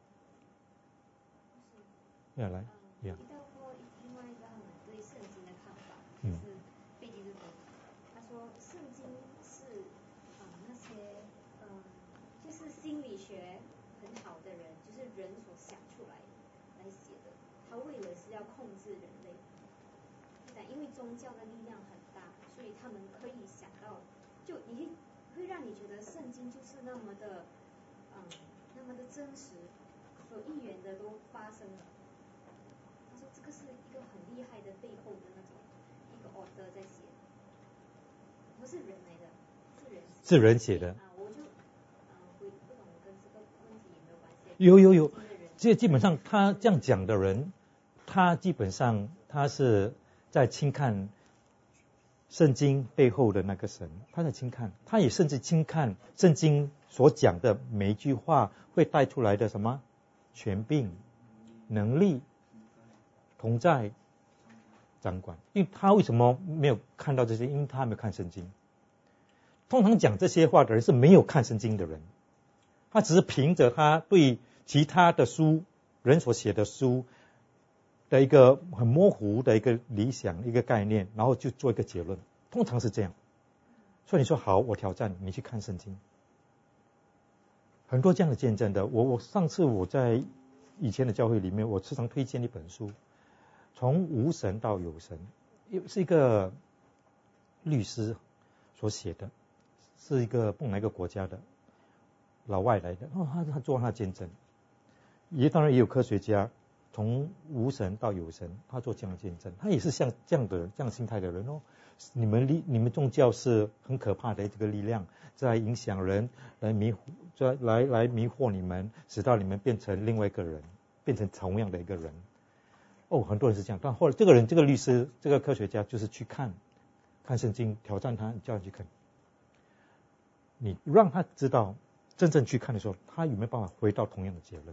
要来， 提到过另外一个他们对圣经的看法，就是非基督徒，他说圣经是啊、呃、那些嗯、呃、就是心理学很好的人，就是人所想出来来写的，他为了是要控制人类，但因为宗教的力量很大，所以他们可以想到，就你会让你觉得圣经就是那么的嗯那么的真实，所预言的都发生了。这个是一个很厉害的背后的那种一个 author 在写，不是人来的，是人是人写的。 啊，我就啊，不不懂跟这个问题有没有关系？ 有有有，这基本上他这样讲的人， 他基本上他是在轻看圣经背后的那个神，他在轻看，他也甚至轻看圣经所讲的每一句话会带出来的什么权柄、能力、同在、掌管。因为他为什么没有看到这些？因为他没有看圣经。通常讲这些话的人是没有看圣经的人，他只是凭着他对其他的书人所写的书的一个很模糊的一个理想一个概念，然后就做一个结论，通常是这样。所以你说好，我挑战你去看圣经，很多这样的见证的。我我上次我在以前的教会里面，我时常推荐一本书，从无神到有神，是一个律师所写的，是一个不哪一个国家的老外来的，哦，他他做他的见证，也当然也有科学家。从无神到有神，他做这样的见证，他也是像这样的这样心态的人哦。你们力你们宗教是很可怕的这个力量，在影响人，来迷在来来迷惑你们，使到你们变成另外一个人，变成同样的一个人。哦，很多人是这样，但后来这个人这个律师这个科学家就是去看看圣经，挑战他，叫他去看，你让他知道真正去看的时候，他有没有办法回到同样的结论。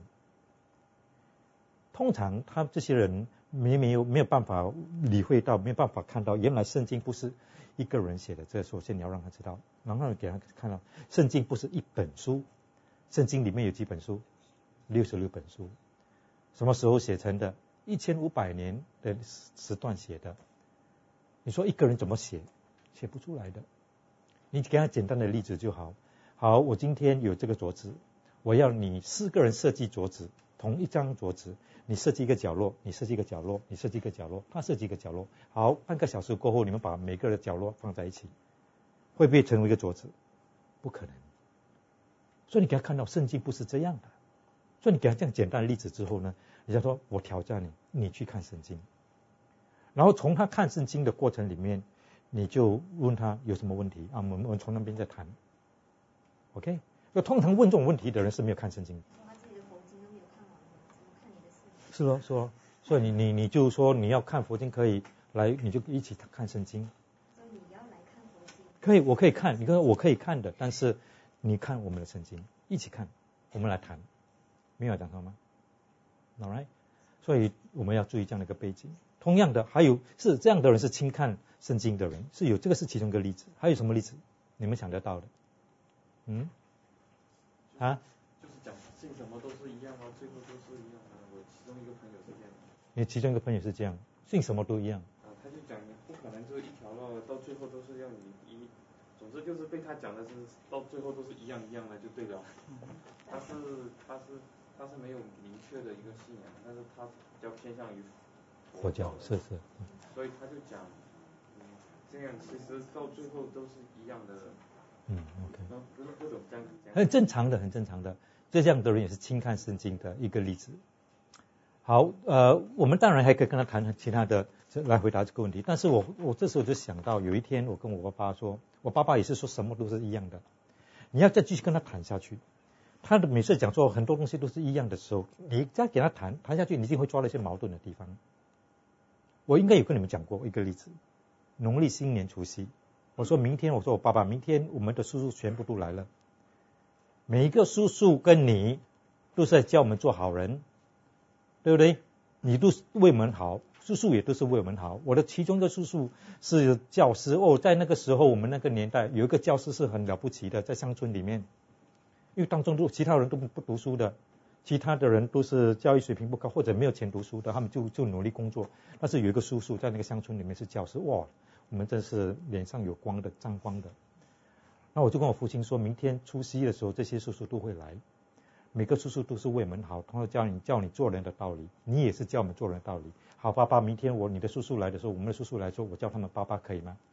通常他这些人没没有没有办法理会到，没有办法看到，原来圣经不是一个人写的。这首先你要让他知道，然后给他看到，圣经不是一本书，圣经里面有几本书，六十六本书，什么时候写成的？一千五百年的时段写的。你说一个人怎么写？写不出来的。你给他简单的例子就好。好，我今天有这个桌子，我要你四个人设计桌子，同一张桌子。你设计一个角落，你设计一个角落，你设计一个角落，他设计一个角落。好，半个小时过后，你们把每个的角落放在一起，会不会成为一个桌子？不可能。所以你给他看到圣经不是这样的。所以你给他这样简单的例子之后呢，人家说我挑战你，你去看圣经。然后从他看圣经的过程里面，你就问他有什么问题啊？我们我们从那边再谈。OK？ 就通常问这种问题的人是没有看圣经。是咯，是咯，所以你你你就说你要看佛经可以来，你就一起看圣经。 所以你要来看佛经。 可以，我可以看，你说我可以看的，但是你看我们的圣经，一起看，我们来谈，没有讲错吗 ？All right， 所以我们要注意这样的一个背景。同样的，还有是这样的人是轻看圣经的人，是有这个是其中一个例子。还有什么例子？你们想得到的？嗯？啊？ 就是讲信什么都是一样啊，最后都是一样的。我其中一个朋友是这样。 你其中一个朋友是这样，信什么都一样。 啊，他就讲你不可能就是一条路，到最后都是要你一，总之就是被他讲的是到最后都是一样一样的就对了。他是他是他是没有明确的一个信仰，但是他比较偏向于佛教，是是。 所以他就讲，嗯，这样其实到最后都是一样的。 嗯 ，OK。 不是各种这样。 很正常的，很正常的。这样的人也是轻看圣经的一个例子。好，呃，我们当然还可以跟他谈其他的来回答这个问题。但是我我这时候就想到，有一天我跟我爸爸说，我爸爸也是说什么都是一样的。你要再继续跟他谈下去，他的每次讲说很多东西都是一样的时候，你再给他谈谈下去，你一定会抓到一些矛盾的地方。我应该有跟你们讲过一个例子，农历新年除夕，我说明天，我说我爸爸，明天我们的叔叔全部都来了。每一个叔叔跟你都是在教我们做好人，对不对？你都是为我们好，叔叔也都是为我们好。我的其中一个叔叔是教师哦，在那个时候我们那个年代有一个教师是很了不起的，在乡村里面，因为当中都其他人都不读书的，其他的人都是教育水平不高或者没有钱读书的，他们就就努力工作。但是有一个叔叔在那个乡村里面是教师，哇，我们真是脸上有光的，沾光的。那我就跟我父亲说，明天除夕的时候，这些叔叔都会来，每个叔叔都是为我们好，同时教你教你做人的道理，你也是教我们做人的道理。好，爸爸，明天我你的叔叔来的时候，我们的叔叔来说，我叫他们爸爸可以吗？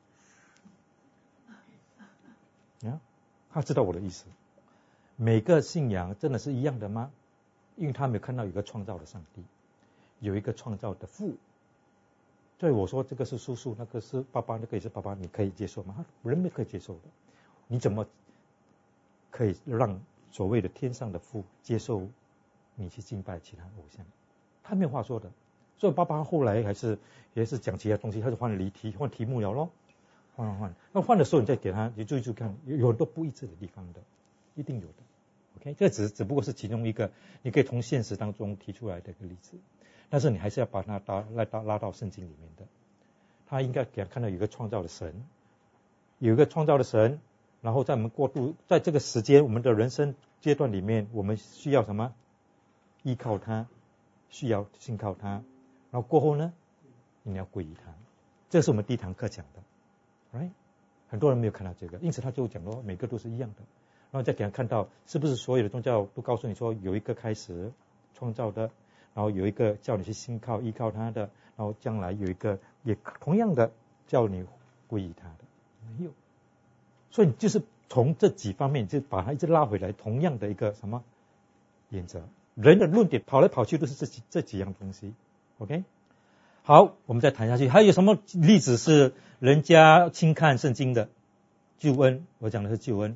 啊，他知道我的意思。每个信仰真的是一样的吗？因为他没有看到有一个创造的上帝，有一个创造的父。所以我说这个是叔叔，那个是爸爸，那个也是爸爸，你可以接受吗？人没可以接受的。你怎么可以让所谓的天上的父接受你去敬拜其他偶像？他没有话说的。 所以爸爸后来还是也是讲其他东西，他就换了离题换题目了咯，换换换。那换的时候你再给他，你注意注意看，有很多不一致的地方的，一定有的。OK， 这只只不过是其中一个你可以从现实当中提出来的一个例子，但是你还是要把它拉拉到拉到圣经里面的。他应该给他看到有一个创造的神，有一个创造的神，然后在我们过渡在这个时间我们的人生阶段里面，我们需要什么？依靠他，需要信靠他，然后过后呢，你要归于他。这是我们第一堂课讲的 ，right？ 很多人没有看到这个，因此他就讲说每个都是一样的，然后再给他看到是不是所有的宗教都告诉你说有一个开始创造的，然后有一个叫你去信靠依靠他的，然后将来有一个也同样的叫你归于他的，没有。所以你就是从这几方面就把它一直拉回来，同样的一个什么原则。人的论点跑来跑去都是这几这几样东西 ，OK？ 好，我们再谈下去。还有什么例子是人家轻看圣经的？救恩，我讲的是救恩。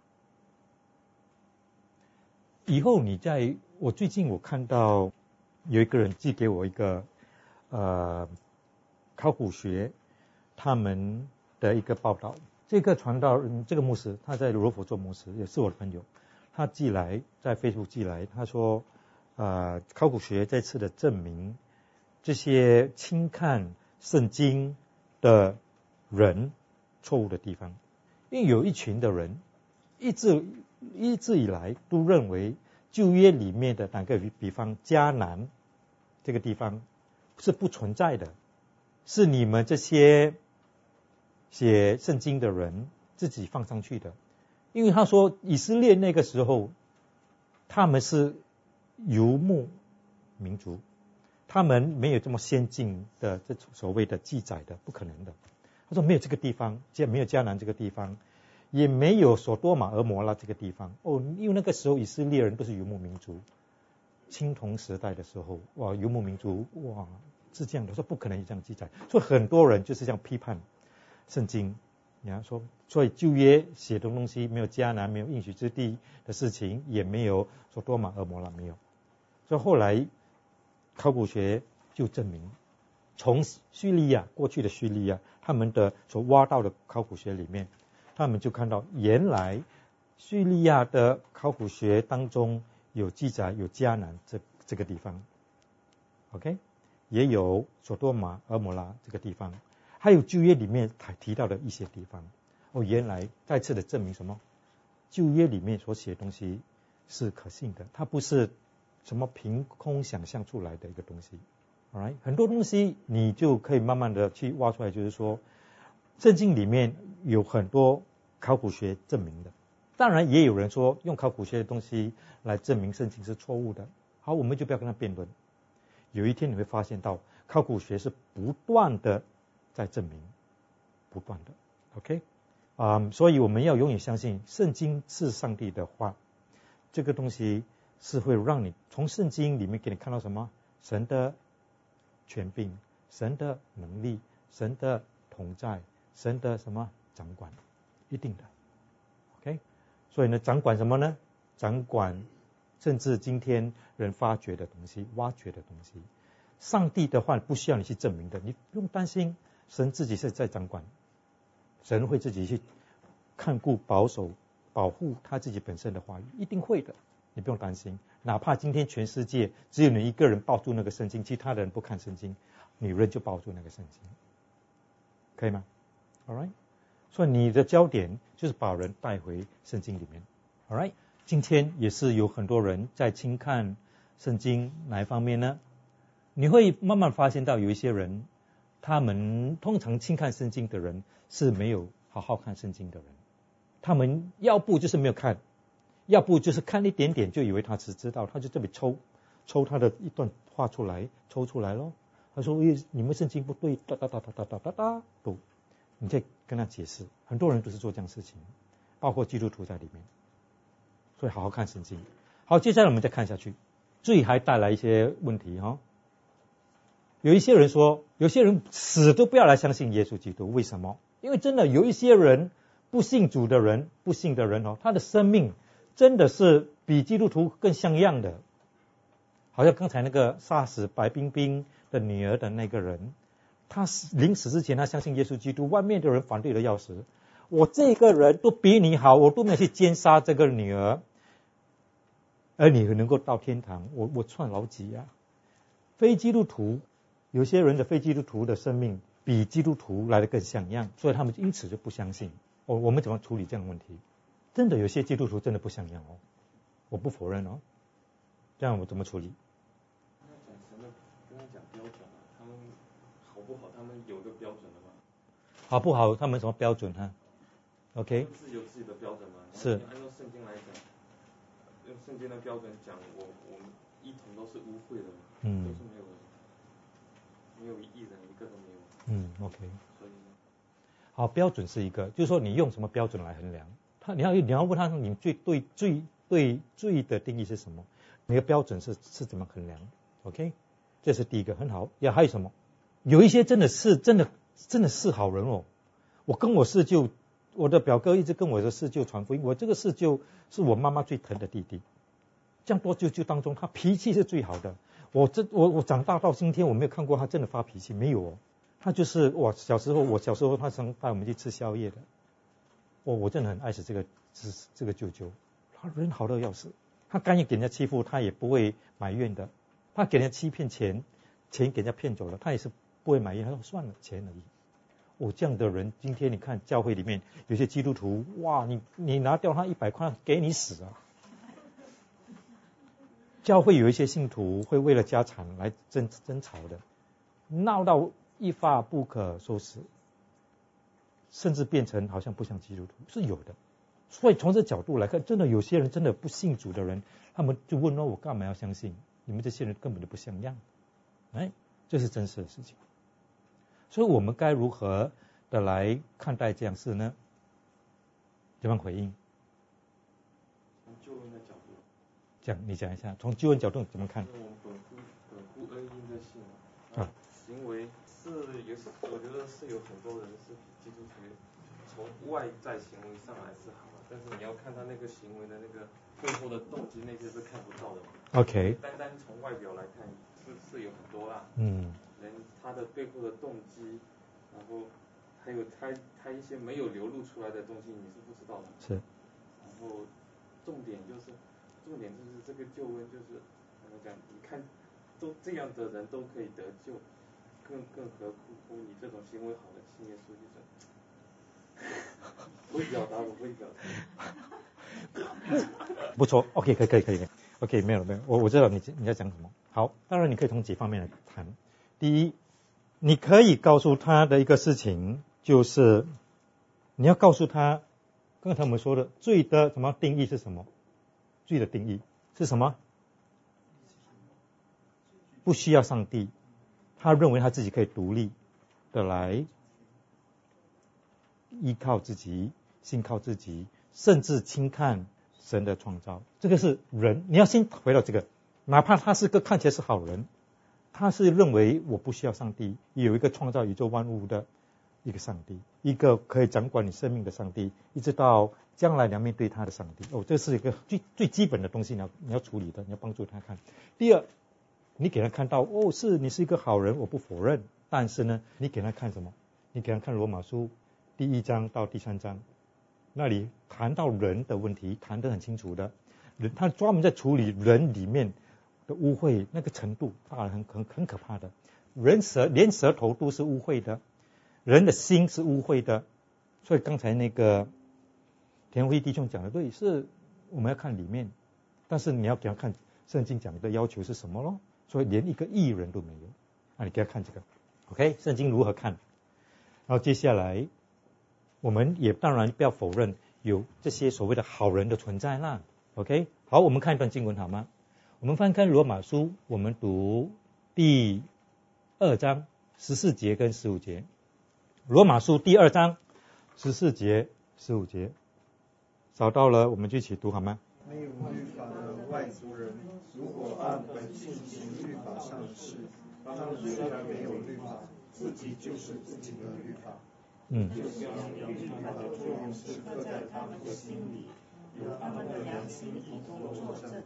以后你在，我最近我看到有一个人寄给我一个呃考古学他们的一个报道。这个传道人，这个牧师，他在罗佛做牧师，也是我的朋友。他寄来，在 Facebook 寄来，他说，呃，考古学再次的证明，这些轻看圣经的人错误的地方。因为有一群的人，一直一直以来都认为旧约里面的哪个比方迦南这个地方是不存在的，是你们这些写圣经的人自己放上去的。因为他说以色列那个时候他们是游牧民族，他们没有这么先进的这所谓的记载的，不可能的。他说没有这个地方，没有迦南这个地方，也没有所多玛俄摩拉这个地方。哦，因为那个时候以色列人都是游牧民族，青铜时代的时候，哇，游牧民族哇是这样的，说不可能有这样记载。所以很多人就是这样批判圣经。你要说，所以旧约写的东西没有迦南，没有应许之地的事情，也没有所多玛俄摩拉，没有。所以后来考古学就证明，从叙利亚过去的叙利亚，他们的所挖到的考古学里面，他们就看到原来叙利亚的考古学当中有记载有迦南这这个地方 ，OK， 也有所多玛俄摩拉这个地方。还有旧约里面提到的一些地方，哦，原来再次的证明什么？旧约里面所写的东西是可信的，它不是什么凭空想象出来的一个东西。Alright， 很多东西你就可以慢慢的去挖出来，就是说，圣经里面有很多考古学证明的。当然也有人说用考古学的东西来证明圣经是错误的。好，我们就不要跟他辩论。有一天你会发现到，考古学是不断的在证明，不断的 ，OK， 啊、um, ，所以我们要永远相信圣经是上帝的话，这个东西是会让你从圣经里面给你看到什么？神的权柄，神的能力，神的同在，神的什么掌管，一定的 ，OK， 所以呢，掌管什么呢？掌管甚至今天人发掘的东西，挖掘的东西。上帝的话不需要你去证明的，你不用担心。神自己是在掌管，神会自己去看顾、保守、保护他自己本身的话语，一定会的，你不用担心。哪怕今天全世界只有你一个人抱住那个圣经，其他人不看圣经，你仍旧抱住那个圣经，可以吗 ？All right， 所以你的焦点就是把人带回圣经里面。All right， 今天也是有很多人在轻看圣经哪一方面呢？你会慢慢发现到有一些人。他们通常轻看圣经的人是没有好好看圣经的人，他们要不就是没有看，要不就是看一点点就以为他只知道，他就这里抽抽他的一段话出来，抽出来咯。他说你们圣经不对，哒哒哒哒哒哒哒哒，都你再跟他解释。很多人都是做这样的事情，包括基督徒在里面。所以好好看圣经。好，接下来我们再看下去，罪还带来一些问题哈。有一些人说，有些人死都不要来相信耶稣基督，为什么？因为真的有一些人不信主的人，不信的人哦，他的生命真的是比基督徒更像样的。 好像刚才那个杀死白冰冰的女儿的那个人，他临死之前他相信耶稣基督，外面的人反对的要死，我这个人都比你好，我都没有去奸杀这个女儿，而你能够到天堂，我我算老几啊？非基督徒，有些人的非基督徒的生命比基督徒来得更像样，所以他们因此就不相信。我我们怎么处理这样的问题？真的有些基督徒真的不像样哦，我不否认哦。这样我怎么处理？ 跟他讲神的，跟他讲标准啊，他们好不好？他们有个标准的吗？ 好不好？他们什么标准哈 ？OK？ 自己有自己的标准吗？ 是。 按照圣经来讲，用圣经的标准讲，我我们一同都是污秽的，嗯，都是没有的，没有一人一个都没有。 嗯 ，OK。 所以， 好，标准是一个，就是说你用什么标准来衡量？他你要你要问他，你最对最对罪的定义是什么？你的标准是是怎么衡量 ？OK， 这是第一个，很好。呀，还有什么？有一些真的是真的真的是好人哦。我跟我四舅，我的表哥一直跟我的四舅传福音。我这个四舅是我妈妈最疼的弟弟。这样多舅舅当中，他脾气是最好的。我这我我长大到今天，我没有看过他真的发脾气，没有哦。他就是我小时候，我小时候他常带我们去吃宵夜的。我我真的很爱死这个这这个舅舅，他人好的要死，他甘愿给人家欺负，他也不会埋怨的。他给人家欺骗钱，钱给人家骗走了，他也是不会埋怨，他说算了，钱而已。我这样的人，今天你看教会里面有些基督徒，哇，你你拿掉他一百块，给你死啊！教会有一些信徒会为了家产来争争吵的，闹到一发不可收拾。甚至变成好像不像基督徒，是有的。所以从这角度来看，真的有些人真的不信主的人，他们就问说：“我干嘛要相信？你们这些人根本就不像样。”哎，这是真实的事情。所以我们该如何的来看待这样事呢？怎么回应？ 从救恩的角度。 讲，你讲一下，从救恩角度怎么看？ 我们本乎本乎恩因的信啊，行为是有，我觉得是有很多人是比基督徒从外在行为上来是好的，但是你要看他那个行为的那个背后的动机，那些是看不到的。 OK。 单单从外表来看，是是有很多啦。 嗯。 人他的背后的动机，然后还有他他一些没有流露出来的东西，你是不知道的。 是。 然后重点就是，重点就是这个救恩就是怎么讲？你看，都这样的人都可以得救。更更何况你这种行为好的信耶稣就是，不会表达，我会表达。不错 ，OK， 可以可以可以 ，OK， 没有没有，我我知道你你在讲什么。好，当然你可以从几方面来谈。第一，你可以告诉他的一个事情，就是你要告诉他，刚才我们说的罪的什么定义是什么？罪的定义是什么？不需要上帝。他认为他自己可以独立的来依靠自己，信靠自己，甚至轻看神的创造。这个是人，你要先回到这个，哪怕他是个看起来是好人，他是认为我不需要上帝，有一个创造宇宙万物的一个上帝，一个可以掌管你生命的上帝，一直到将来你要面对他的上帝。哦，这是一个最最基本的东西，你要你要处理的，你要帮助他看。第二，你给他看到，哦，是你是一个好人，我不否认。但是呢，你给他看什么？你给他看罗马书第一章到第三章，那里谈到人的问题，谈得很清楚的。人他专门在处理人里面的污秽，那个程度大很很很可怕的。人舌连舌头都是污秽的，人的心是污秽的。所以刚才那个田辉弟兄讲的对，是我们要看里面，但是你要给他看圣经讲的要求是什么咯。所以连一个义人都没有，啊，你给他看这个 ，OK， 圣经如何看？然后接下来，我们也当然不要否认有这些所谓的好人的存在啦 ，OK， 好，我们看一段经文好吗？我们翻开罗马书，我们读第二章十四节跟十五节。罗马书第二章十四节、十五节，找到了，我们就一起读好吗？ 没有律法的外族人，如果按本性行律法上的事，他们虽然没有律法，自己就是自己的律法。 嗯。 就是律法的作用是刻在他们的心里，由他们的良心以作作证。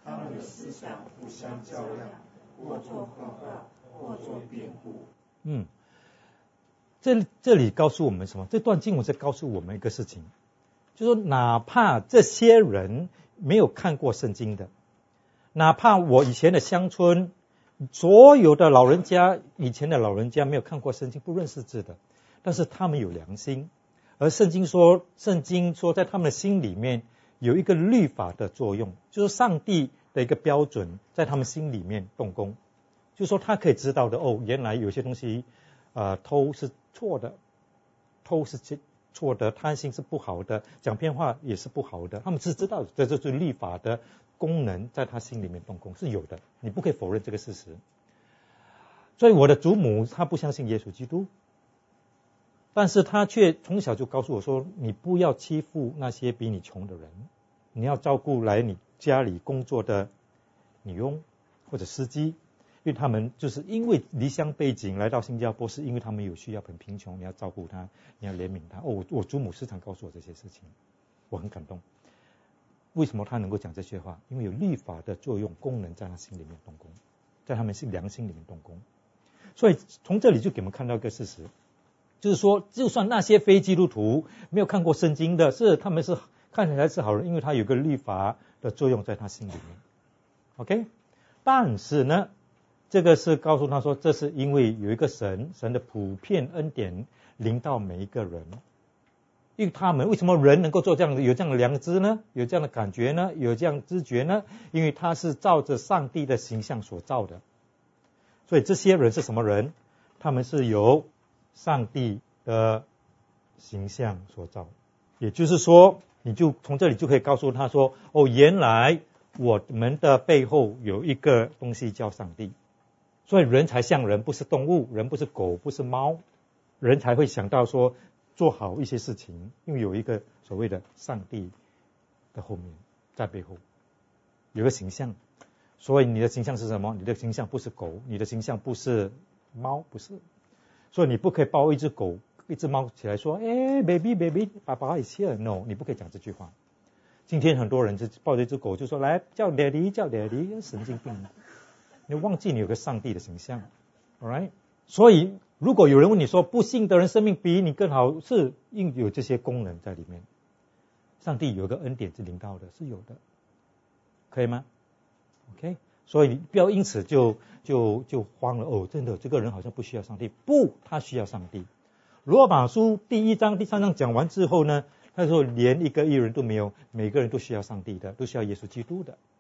他们的思想互相较量，或做报告，或做辩护。 嗯，这这里告诉我们什么？这段经文是告诉我们一个事情，就是说哪怕这些人没有看过圣经的，哪怕我以前的乡村所有的老人家，以前的老人家没有看过圣经，不认识字的，但是他们有良心，而圣经说，圣经说在他们的心里面有一个律法的作用，就是上帝的一个标准在他们心里面动工，就是说他可以知道的，哦，原来有些东西呃偷是错的，偷是错的，贪心是不好的，讲骗话也是不好的，他们是知道这就是律法的功能在他心里面动工是有的，你不可以否认这个事实。所以我的祖母她不相信耶稣基督，但是她却从小就告诉我说，你不要欺负那些比你穷的人，你要照顾来你家里工作的女佣或者司机，因为他们就是因为离乡背景来到新加坡，是因为他们有需要，很贫穷，你要照顾他，你要怜悯他。哦，我我祖母时常告诉我这些事情，我很感动。为什么他能够讲这些话？因为有律法的作用功能在他心里面动工，在他们是良心里面动工。所以从这里就给我们看到一个事实，就是说就算那些非基督徒没有看过圣经的，是他们是看起来是好人，因为他有个律法的作用在他心里面 OK。 但是呢，这个是告诉他说，这是因为有一个神神的普遍恩典临到每一个人。因为他们为什么人能够做这样的，有这样的良知呢？有这样的感觉呢？有这样知觉呢？因为他是照着上帝的形象所造的。所以这些人是什么人？他们是由上帝的形象所造。也就是说，你就从这里就可以告诉他说，哦，原来我们的背后有一个东西叫上帝。所以人才像人，不是动物，人不是狗，不是猫，人才会想到说做好一些事情，因为有一个所谓的上帝的后面，在背后有个形象。所以你的形象是什么？你的形象不是狗，你的形象不是猫，不是。所以你不可以抱一只狗一只猫起来说，哎 baby baby 爸爸 is here， no， 你不可以讲这句话。今天很多人就抱着一只狗就说，来叫 daddy 叫 daddy， 神经病，你忘记你有个上帝的形象 alright。 所以如果有人问你说，不信的人生命比你更好，是应有这些功能在里面。上帝有个恩典是领到的，是有的，可以吗 OK。 所以不要因此就就就慌了，哦，真的这个人好像不需要上帝。不，他需要上帝。罗马书第一章第三章讲完之后呢，他说连一个义人都没有，每个人都需要上帝的，都需要耶稣基督的。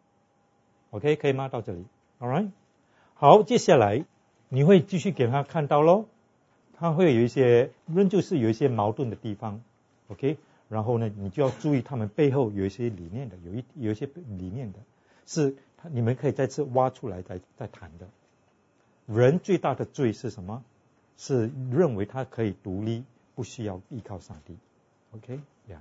OK， 可以吗？到这里 Alright。 好，接下来你会继续给他看到咯，他会有一些仍旧是有一些矛盾的地方 OK。 然后呢，你就要注意他们背后有一些理念的，有一有一些理念的是你们可以再次挖出来再再谈的。人最大的罪是什么？是认为他可以独立，不需要依靠上帝 OK 呀、yeah。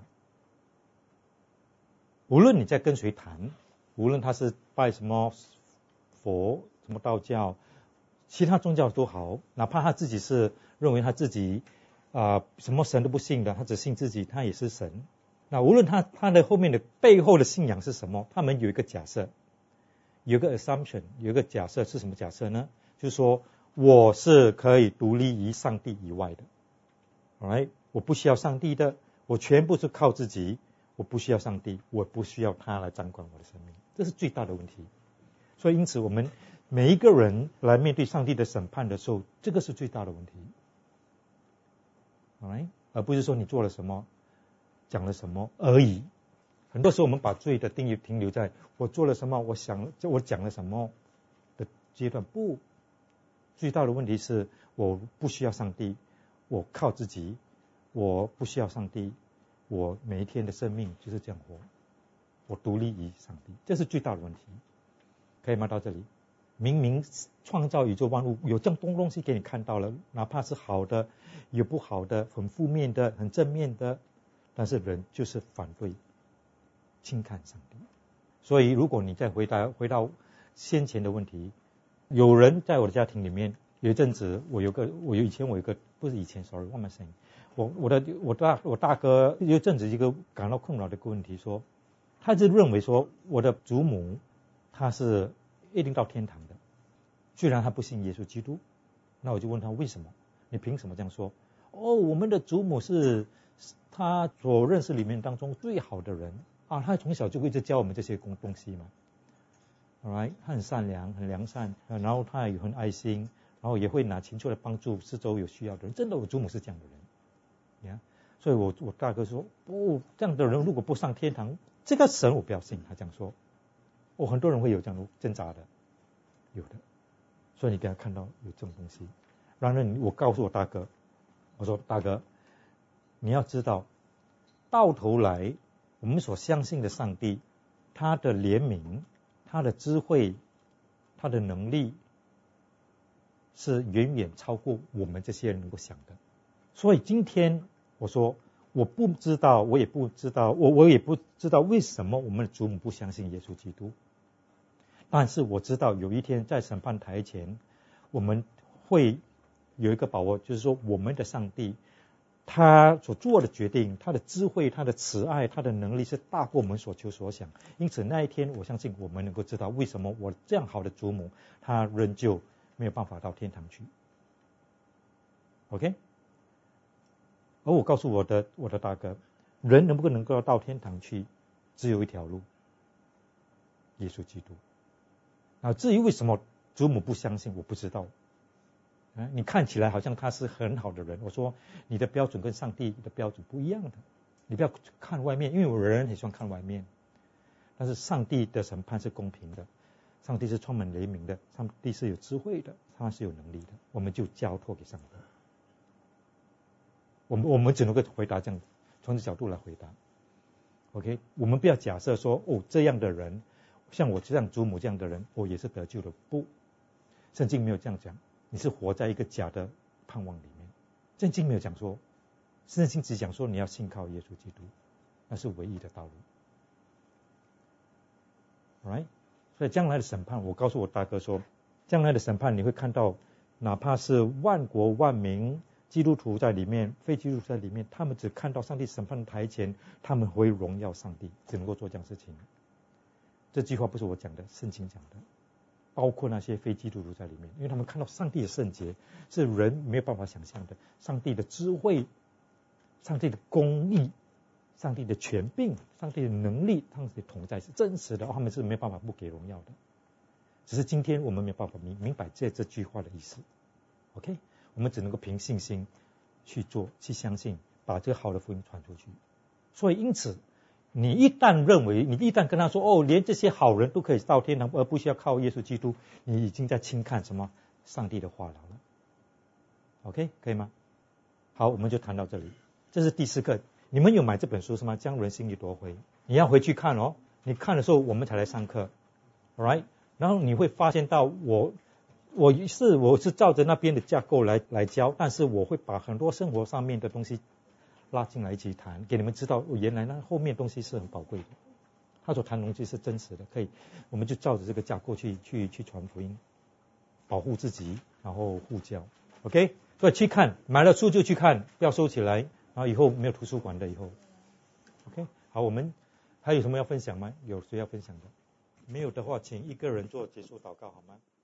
无论你在跟谁谈，无论他是拜什么佛什么道教其他宗教都好，哪怕他自己是认为他自己啊、呃、什么神都不信的，他只信自己，他也是神。那无论他他的后面的背后的信仰是什么，他们有一个假设，有一个 assumption， 有一个假设。是什么假设呢？就是说我是可以独立于上帝以外的 alright， 我不需要上帝的，我全部是靠自己，我不需要上帝，我不需要他来掌管我的生命，这是最大的问题。所以因此我们每一个人来面对上帝的审判的时候，这个是最大的问题 alright， 而不是说你做了什么讲了什么而已。很多时候我们把罪的定义停留在我做了什么，我想我讲了什么的阶段。不，最大的问题是我不需要上帝，我靠自己，我不需要上帝，我每一天的生命就是这样活，我独立于上帝，这是最大的问题。可以吗？到这里明明创造宇宙万物，有这样东东西给你看到了，哪怕是好的有不好的，很负面的很正面的，但是人就是反对轻看上帝。所以如果你再回答回到先前的问题，有人在我的家庭里面，有一阵子我有个我有以前我有个不是以前 sorry what am I saying， 我我的我大我大哥有一阵子一个感到困扰的一个问题，说他就认为说我的祖母他是一定到天堂的，虽然他不信耶稣基督。那我就问他为什么？你凭什么这样说？哦，我们的祖母是他所认识里面当中最好的人啊，他从小就会一直教我们这些东西嘛。Alright， 他很善良，很良善，然后他也很爱心，然后也会拿钱出来帮助四周有需要的人。真的，我祖母是这样的人，呀、yeah? 所以我我大哥说，哦，这样的人如果不上天堂，这个神我不要信。他这样说，哦，很多人会有这样挣扎的，有的。所以你给他看到有这种东西，然后我告诉我大哥，我说大哥，你要知道，到头来我们所相信的上帝，他的怜悯，他的智慧，他的能力，是远远超过我们这些人能够想的。所以今天我说，我不知道，我也不知道，我我也不知道为什么我们的祖母不相信耶稣基督。但是我知道有一天在审判台前，我们会有一个把握，就是说我们的上帝，他所做的决定，他的智慧，他的慈爱，他的能力是大过我们所求所想。因此那一天我相信我们能够知道为什么我这样好的祖母，她仍旧没有办法到天堂去。 OK， 而我告诉我的我的大哥，人能不能够到天堂去，只有一条路，耶稣基督。啊，至于为什么祖母不相信，我不知道。啊，你看起来好像他是很好的人，我说你的标准跟上帝的标准不一样的，你不要看外面，因为我人很喜欢看外面。但是上帝的审判是公平的，上帝是充满怜悯的，上帝是有智慧的，他是有能力的，我们就交托给上帝。我们我们只能够回答这样，从这角度来回答。OK， 我们不要假设说，哦，这样的人。像我这样祖母这样的人，我也是得救的。不，圣经没有这样讲，你是活在一个假的盼望里面。圣经没有讲说，圣经只讲说你要信靠耶稣基督，那是唯一的道路。Alright， 所以将来的审判，我告诉我大哥说，将来的审判你会看到，哪怕是万国万民，基督徒在里面，非基督徒在里面，他们只看到上帝审判台前，他们会荣耀上帝，只能够做这样事情。这句话不是我讲的，圣经讲的，包括那些非基督徒在里面，因为他们看到上帝的圣洁是人没有办法想象的，上帝的智慧，上帝的公义，上帝的权柄，上帝的能力，上帝的同在是真实的，他们是没有办法不给荣耀的。只是今天我们没有办法明明白这这句话的意思。OK， 我们只能够凭信心去做，去相信，把这个好的福音传出去。所以因此，你一旦认为，你一旦跟他说，哦，连这些好人都可以到天堂，而不需要靠耶稣基督，你已经在轻看什么上帝的话了。OK， 可以吗？好，我们就谈到这里。这是第四课。你们有买这本书是吗？将人心意夺回。你要回去看哦。你看的时候，我们才来上课 ，alright？ 然后你会发现到我，我是我是照着那边的架构来来教，但是我会把很多生活上面的东西拉进来一起谈，给你们知道，哦，原来那后面东西是很宝贵的，他所谈的东西是真实的，可以，我们就照着这个架构去去去传福音，保护自己，然后护教 ，OK， 所以去看，买了书就去看，不要收起来，然后以后没有图书馆的以后 ，OK， 好，我们还有什么要分享吗？有谁要分享的？没有的话，请一个人做结束祷告好吗？